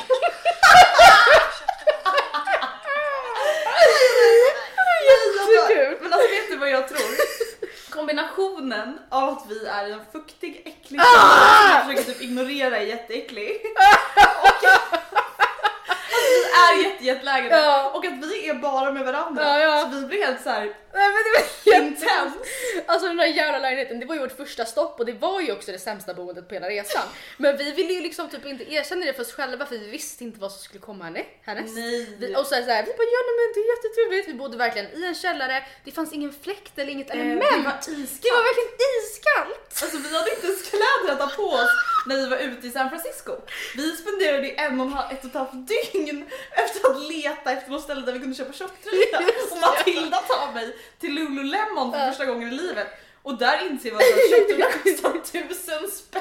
Jättekul. Men alltså vet du vad jag tror? Kombinationen av att vi är en fuktig, äcklig som jag försöker typ ignorera är jätteäcklig. Och vi är jättelägade och att vi är bara med varandra. Så vi blir helt så här. Nej, men det var intens. Alltså den där jävla lägenheten, det var ju vårt första stopp och det var ju också det sämsta boendet på hela resan. Men vi ville ju liksom typ inte erkänna det för oss själva för vi visste inte vad som skulle komma härnäst. Nej. Och så här, vi bara men det är jättetrevligt. Vi bodde verkligen i en källare. Det fanns ingen fläkt eller inget element. Det var verkligen iskallt. Alltså vi hade inte ens kläder att ta på oss när vi var ute i San Francisco. Vi spenderade 1,5 dygn efter att leta efter något ställe där vi kunde köpa tjocktröja. Och Matilda tar mig till Lululemon för första gången i livet. Och där inser vi att tjocktröja kostar 1000 spänn.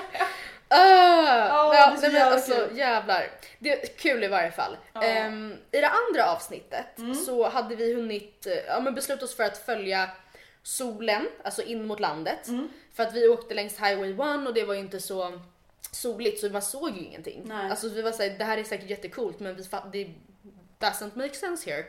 Men alltså jävlar. Det är kul i varje fall. I det andra avsnittet så hade vi hunnit beslutat oss för att följa solen, alltså in mot landet. För att vi åkte längs Highway 1 och det var ju inte så soligt så man såg ju ingenting. Nej. Alltså vi var såhär, det här är säkert jättekult men det doesn't make sense here.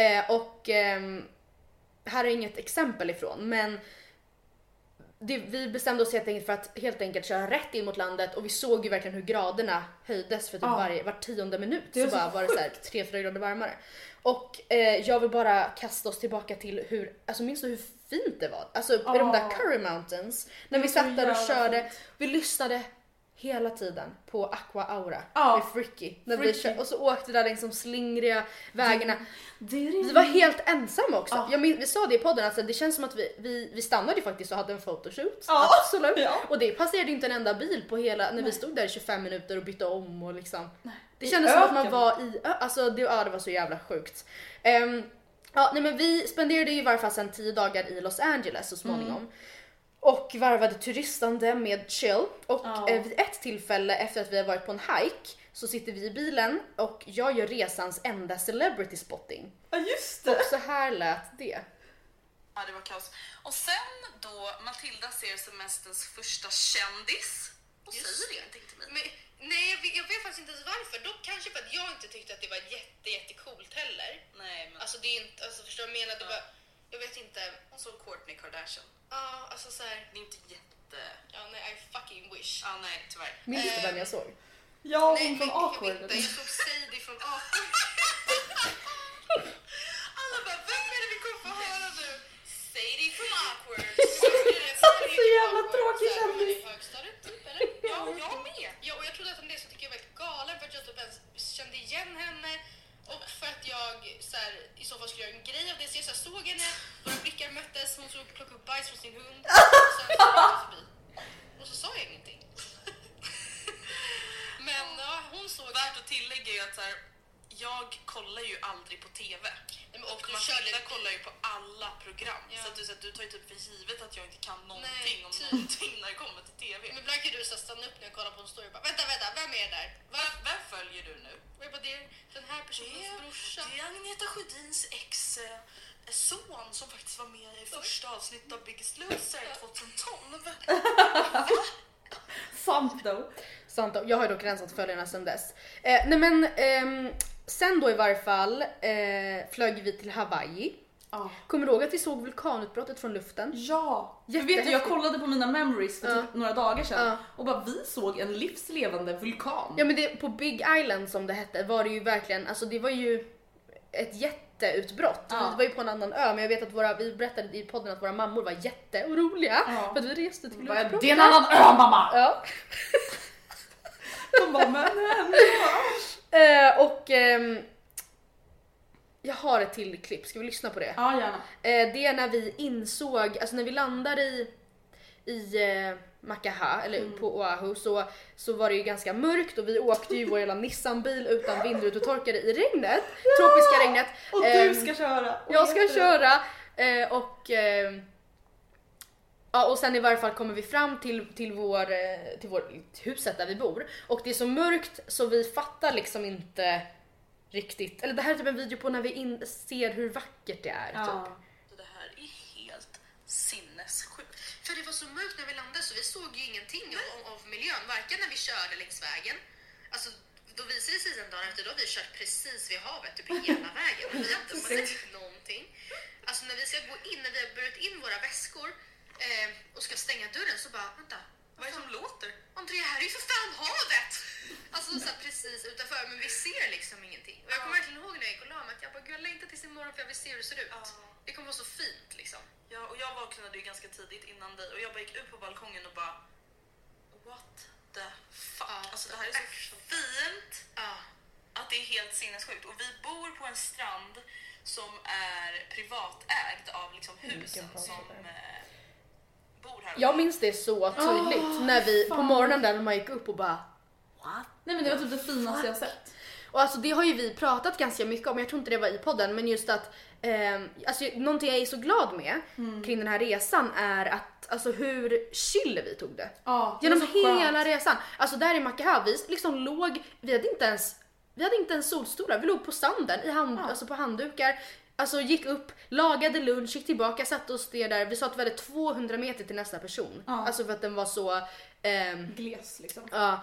Här är inget exempel ifrån men vi bestämde oss helt enkelt för att helt enkelt köra rätt in mot landet och vi såg ju verkligen hur graderna höjdes för typ var 10:e minut så bara var det så här 3-4 grader varmare. Och jag vill bara kasta oss tillbaka till hur, alltså minns du hur fint det var? Alltså i de där Curry Mountains när vi satt där och körde, vi lyssnade hela tiden på Aqua Aura med Fricky. Och så åkte där längs de slingriga vägarna. Vi var helt ensamma också. Vi sa det i podden, alltså, det känns som att vi stannade faktiskt och hade en photoshoot. Absolut. Och det passerade inte en enda bil på hela, när vi stod där i 25 minuter och bytte om och liksom. Det kändes som att man var i, alltså det var så jävla sjukt. Men vi spenderade ju i varje fall sedan 10 dagar i Los Angeles så småningom. Och varvade turistande med chill. Och vid ett tillfälle efter att vi har varit på en hike så sitter vi i bilen och jag gör resans enda celebrity spotting. Ja just det. Och så här lät det. Ja, det var kaos. Och sen då Matilda ser semesterns första kändis och säger ingenting till mig. Men, nej, jag vet faktiskt inte ens varför. Dock kanske för att jag inte tyckte att det var jättecoolt heller. Nej, men alltså det är inte, alltså förstår du vad jag menar? Det var, jag vet inte. Hon såg Kourtney Kardashian. Ja, alltså så här. Det är inte jätte... Ja, nej, I fucking wish. Ja, nej, tyvärr. Minns du vem jag såg? Ja, hon från Awkward. Jag såg Sadie från Awkward. Alla bara, vem är det vi kommer få höra nu? Sadie från Awkward. Så jävla tråkig kändis. Högstadiet typ, eller? Ja, jag med. Ja, och jag trodde att det så tycker jag var helt galen för att jag typ ens kände igen henne. Och för att jag så här, i så fall skulle göra en grej av det. Så jag såg henne, våra blickar möttes, hon såg plocka upp bajs från sin hund. Och sen så gick jag förbi. Och så sa jag ingenting. Men ja, hon såg... Värt att tillägga är att så här, jag kollar ju aldrig på TV. Nej, och Matilda kollar ju på alla program. Ja. Så att du tar ju typ för givet att jag inte kan någonting om någonting när det kommer till TV. Men ibland kan du så stanna upp när jag kollar på en story och bara, vänta, vem är det där? Vem följer du nu? Och jag bara, det är den här personens brorsa. Det är Agneta Sjödins ex-son som faktiskt var med i första avsnittet av Biggest Loser 2012. Sant då. Jag har ju dock rensat följarna sedan dess. Sen då i varje fall flög vi till Hawaii. Kommer du ihåg att vi såg vulkanutbrottet från luften? Ja! Jag kollade på mina memories för typ några dagar sedan och bara vi såg en livslevande vulkan. Ja men det, på Big Island som det hette var det ju verkligen, alltså det var ju ett jätteutbrott. Vi var ju på en annan ö, men jag vet att vi berättade i podden att våra mammor var jätteoroliga för att vi reste till utbrottet. Det är en annan ö, mamma! Ja. De bara, men jag har ett till klipp, ska vi lyssna på det? Ja, gärna. Det är när vi insåg, alltså när vi landade i Makaha, eller på Oahu, så var det ju ganska mörkt och vi åkte ju vår jävla Nissan-bil utan vindrutetorkare i regnet, tropiska regnet. Och du ska köra. Jag ska köra och sen i varje fall kommer vi fram till vårt huset där vi bor och det är så mörkt så vi fattar liksom inte riktigt, eller det här är typ en video på när vi ser hur vackert det är typ. Det här är helt sinnessjukt. För det var så mörkt när vi landade så vi såg ju ingenting av miljön, varken när vi körde längs vägen. Alltså då visade det sig en dag efter, då har vi kört precis vid havet typ hela vägen. Och vi har inte sett någonting. Alltså när vi ska gå in, när vi har burit in våra väskor och ska stänga dörren så bara, vänta, vad är det som låter? Andrea, här är ju för fan havet! Alltså så här, precis utanför, men vi ser liksom ingenting. Och jag kommer verkligen ihåg när jag gick och la mig att jag bara, gud jag längtar tills imorgon för jag vill se hur det ser ut. Det kommer vara så fint liksom. Ja, och jag vaknade ju ganska tidigt innan dig och jag bara gick ut på balkongen och bara what the fuck? Alltså det här är så fint att det är helt sinnessjukt. Och vi bor på en strand som är privatägd av liksom husen som bor här. Jag minns det så tydligt när vi på morgonen där man gick upp och bara what? Nej men det var typ det finaste jag sett. Och alltså det har ju vi pratat ganska mycket om, jag tror inte det var i podden, men just att alltså någonting jag är så glad med kring den här resan är att alltså hur chill vi tog det. Genom hela resan. Alltså där i Makaha, vi liksom låg, vi hade inte ens solstolar, vi låg på sanden alltså på handdukar. Alltså gick upp, lagade lunch, gick tillbaka, satt oss där. Vi sa att vi hade 200 meter till nästa person. Alltså för att den var så gles liksom.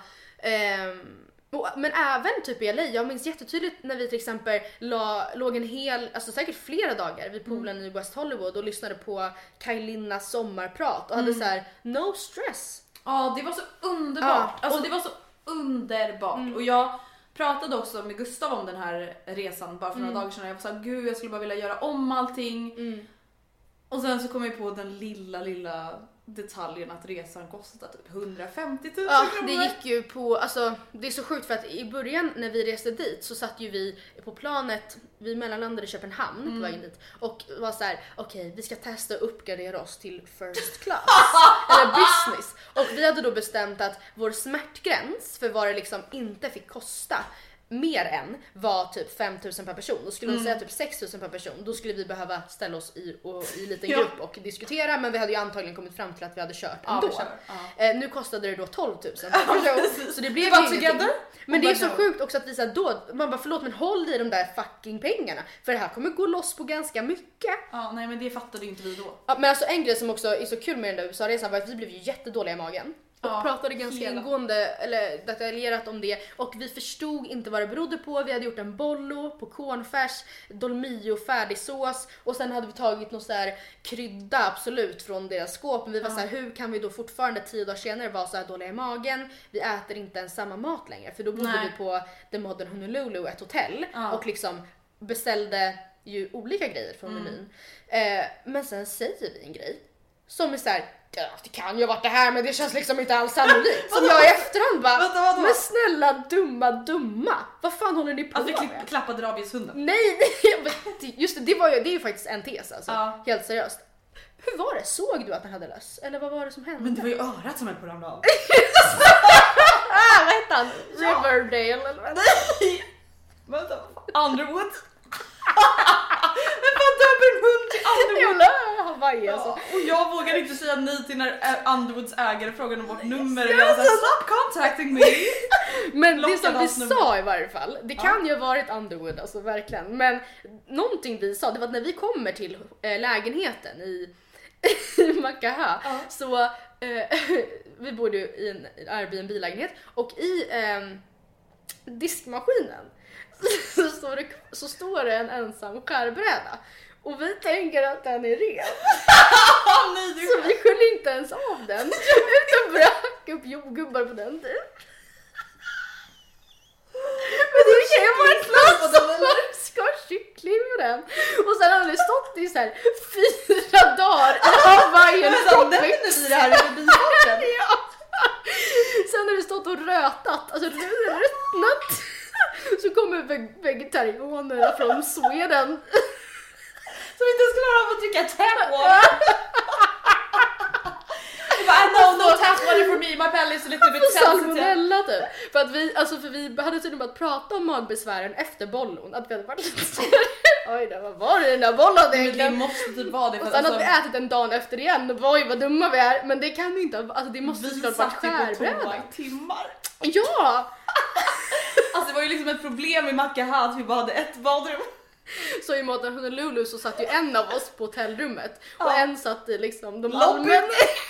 Men även typ i LA, jag minns jättetydligt när vi till exempel låg en hel, alltså säkert flera dagar vid poolen i West Hollywood och lyssnade på Kailinnas sommarprat och hade så här no stress. Det var så underbart. Alltså det var så underbart. Och jag pratade också med Gustav om den här resan bara för några dagar sedan. Jag sa gud, jag skulle bara vilja göra om allting. Och sen så kom jag på den lilla detaljen att resan kostade typ 150 000 kronor. Det gick ju på, alltså det är så sjukt för att i början när vi reste dit så satt ju vi på planet, vi mellanlandade i Köpenhamn på vägen dit och var så här: okej, vi ska testa att uppgradera oss till first class eller business. Och vi hade då bestämt att vår smärtgräns för vad det liksom inte fick kosta mer än var typ 5 000 per person. Då skulle de säga typ 6 000 per person. Då skulle vi behöva ställa oss i en liten grupp och diskutera. Men vi hade ju antagligen kommit fram till att vi hade kört ändå. Nu kostade det då 12 000 per person. Så det blev together. Men det är så sjukt också att vi så då, man bara förlåt men håll i de där fucking pengarna. För det här kommer gå loss på ganska mycket. Nej men det fattade ju inte vi då. Men alltså en grej som också är så kul med den där USA-resan var att vi blev ju jättedåliga i magen. Och pratade ganska ingående eller detaljerat om det och vi förstod inte vad det berodde på. Vi hade gjort en bollo på cornfärs, dolmio, färdigsås och sen hade vi tagit någon så här krydda absolut från deras skåp. Men vi var så här, hur kan vi då fortfarande 10 dagar senare vara så här dåliga i magen? Vi äter inte ens samma mat längre för då bodde vi på The Modern Honolulu, ett hotell och liksom beställde ju olika grejer från menyn. Men sen säger vi en grej som är så här: det kan ju ha varit det här men det känns liksom inte alls sannolikt. Som jag i efterhand bara, men snälla dumma. Vad fan håller ni på med? Att vi klappade rabieshunden. Nej, just det är ju faktiskt en tes alltså. Helt seriöst. Hur var det? Såg du att den hade löss? Eller vad var det som hände? Men det var ju örat som höll på att ramla av. Vad hette han? Riverdale eller vad? Vänta, Underwood. Men vad döper en hund till Underwood? Hawaii alltså. Och jag vågar inte säga nej till när Underwoods ägare frågade om vårt nummer och jag sa stop contacting me. Men det som vi sa i varje fall, det kan ju ha varit Underwood alltså verkligen. Men någonting vi sa, det var att när vi kommer till lägenheten i Makaha så vi bodde ju i en Airbnb-lägenhet och i diskmaskinen så står det en ensam skärbräda. Och vi tänker att den är ren. Så vi sköljer inte ens av den. Utan brök upp jordgubbar på den tiden. Men det kan ju vara ett plats som man ska ha kyckling med den. Och sen har det stått i så här 4 dagar i Hawaiian tropics. Det här är förbifarten. Ja. Sen har det stått och rötat, alltså ruttnat. Så kommer vegetarianerna från Sweden. Som inte skulle ha fått dricka tap water. No tap water for me, my belly is a little bit sensitive. Salmonella typ. För att vi hade tydligen bara prata om magbesvären efter bollon. Att vi hade varit lite oj då, vad var det den där bollen egentligen? Det måste typ vara det. Och sen att vi ätit en dag efter igen. Och oj vad dumma vi är. Men det kan vi inte, alltså det måste såklart varit skärbräda. I timmar. Ja! Alltså det var ju liksom ett problem i Maccaha att vi bara hade ett badrum. Så i Modern Honolulu så satt ju en av oss på hotellrummet. Och en satt i liksom de allmänna.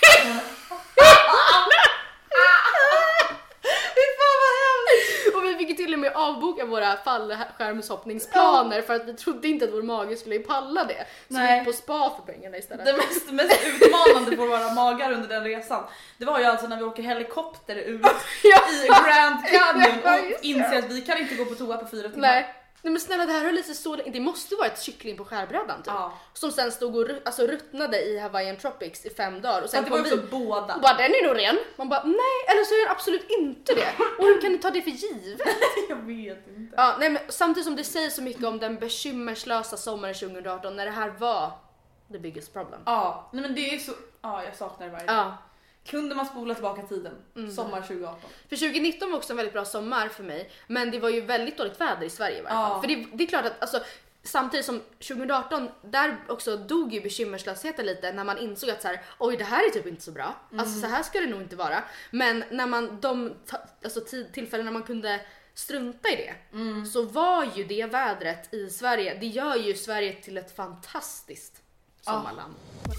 Och vi fick till och med avboka våra fallskärmshoppningsplaner för att vi trodde inte att vår mage skulle palla det. Så vi gick på spa för pengarna istället. Det mest utmanande på våra magar under den resan, det var ju alltså när vi åker helikopter ut i Grand Canyon och inser att vi kan inte gå på toa på 4 timmar. Nej men snälla, det här har lite så, det måste vara ett kyckling på skärbrädan typ. Som sen stod och ruttnade i Hawaiian tropics i 5 dagar. Och sen det var ju båda. Och bara, den är nog ren. Man bara, nej, eller så är den absolut inte det. Och hur kan ni ta det för givet? Jag vet inte. Ja, nej men samtidigt som det säger så mycket om den bekymmerslösa sommaren 2018 när det här var the biggest problem. Ja, nej men det är så, jag saknar det varje dag. Kunde man spola tillbaka tiden? Sommar 2018. För 2019 var också en väldigt bra sommar för mig. Men det var ju väldigt dåligt väder i Sverige i varje fall. För det är klart att alltså, samtidigt som 2018, där också dog ju bekymmerslösheten lite. När man insåg att så här, oj det här är typ inte så bra. Alltså så här ska det nog inte vara. Men när man, tillfällen när man kunde strunta i det. Så var ju det vädret i Sverige. Det gör ju Sverige till ett fantastiskt sommarland.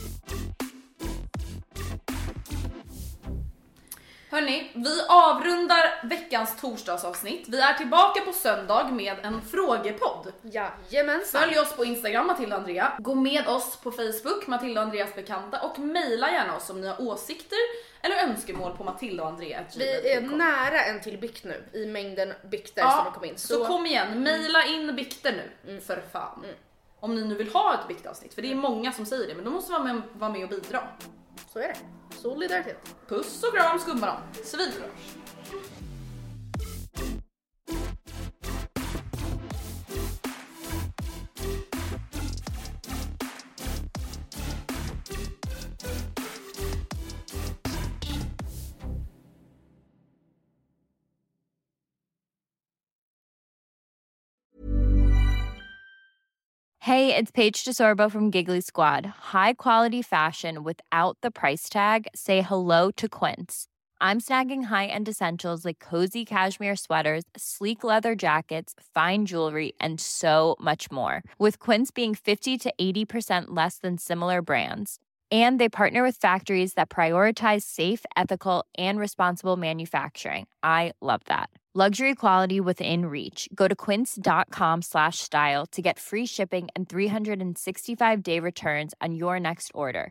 Hörrni, vi avrundar veckans torsdagsavsnitt. Vi är tillbaka på söndag med en frågepodd. Jajamensan. Följ oss på Instagram, Matilda och Andrea. Gå med oss på Facebook, Matilda och Andreas bekanta. Och mejla gärna oss om ni har åsikter eller önskemål på Matilda och Andrea. Vi är nära en till bikt nu i mängden bikter som har kommit in. Så kom igen, mejla in bikter nu, för fan. Om ni nu vill ha ett biktavsnitt, för det är många som säger det, men då måste man vara med och bidra. Så är det. Solidaritet. Puss och kram, skumma dem. Civilkurage. Hey, it's Paige DeSorbo from Giggly Squad. High quality fashion without the price tag. Say hello to Quince. I'm snagging high-end essentials like cozy cashmere sweaters, sleek leather jackets, fine jewelry, and so much more. With Quince being 50 to 80% less than similar brands. And they partner with factories that prioritize safe, ethical, and responsible manufacturing. I love that. Luxury quality within reach. Go to quince.com/style to get free shipping and 365-day returns on your next order.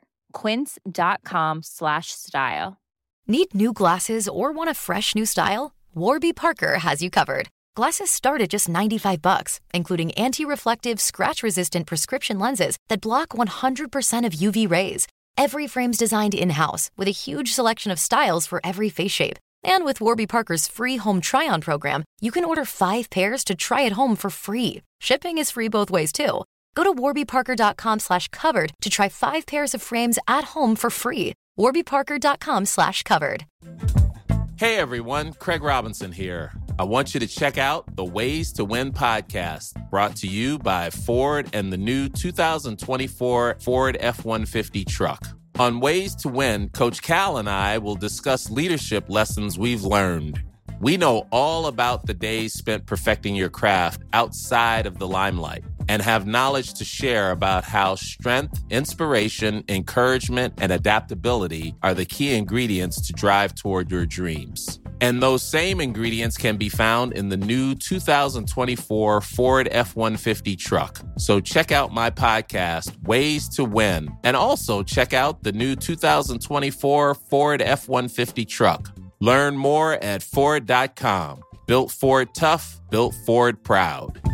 Quince.com/style. Need new glasses or want a fresh new style? Warby Parker has you covered. Glasses start at just $95, including anti-reflective, scratch-resistant prescription lenses that block 100% of UV rays. Every frame's designed in-house with a huge selection of styles for every face shape. And with Warby Parker's free home try-on program, you can order 5 pairs to try at home for free. Shipping is free both ways too. Go to warbyparker.com/covered to try 5 pairs of frames at home for free. warbyparker.com/covered. Hey everyone, Craig Robinson here. I want you to check out the Ways to Win podcast, brought to you by Ford and the new 2024 Ford F-150 truck. On Ways to Win, Coach Cal and I will discuss leadership lessons we've learned. We know all about the days spent perfecting your craft outside of the limelight and have knowledge to share about how strength, inspiration, encouragement, and adaptability are the key ingredients to drive toward your dreams. And those same ingredients can be found in the new 2024 Ford F-150 truck. So check out my podcast, Ways to Win, and also check out the new 2024 Ford F-150 truck. Learn more at Ford.com. Built Ford tough, built Ford proud.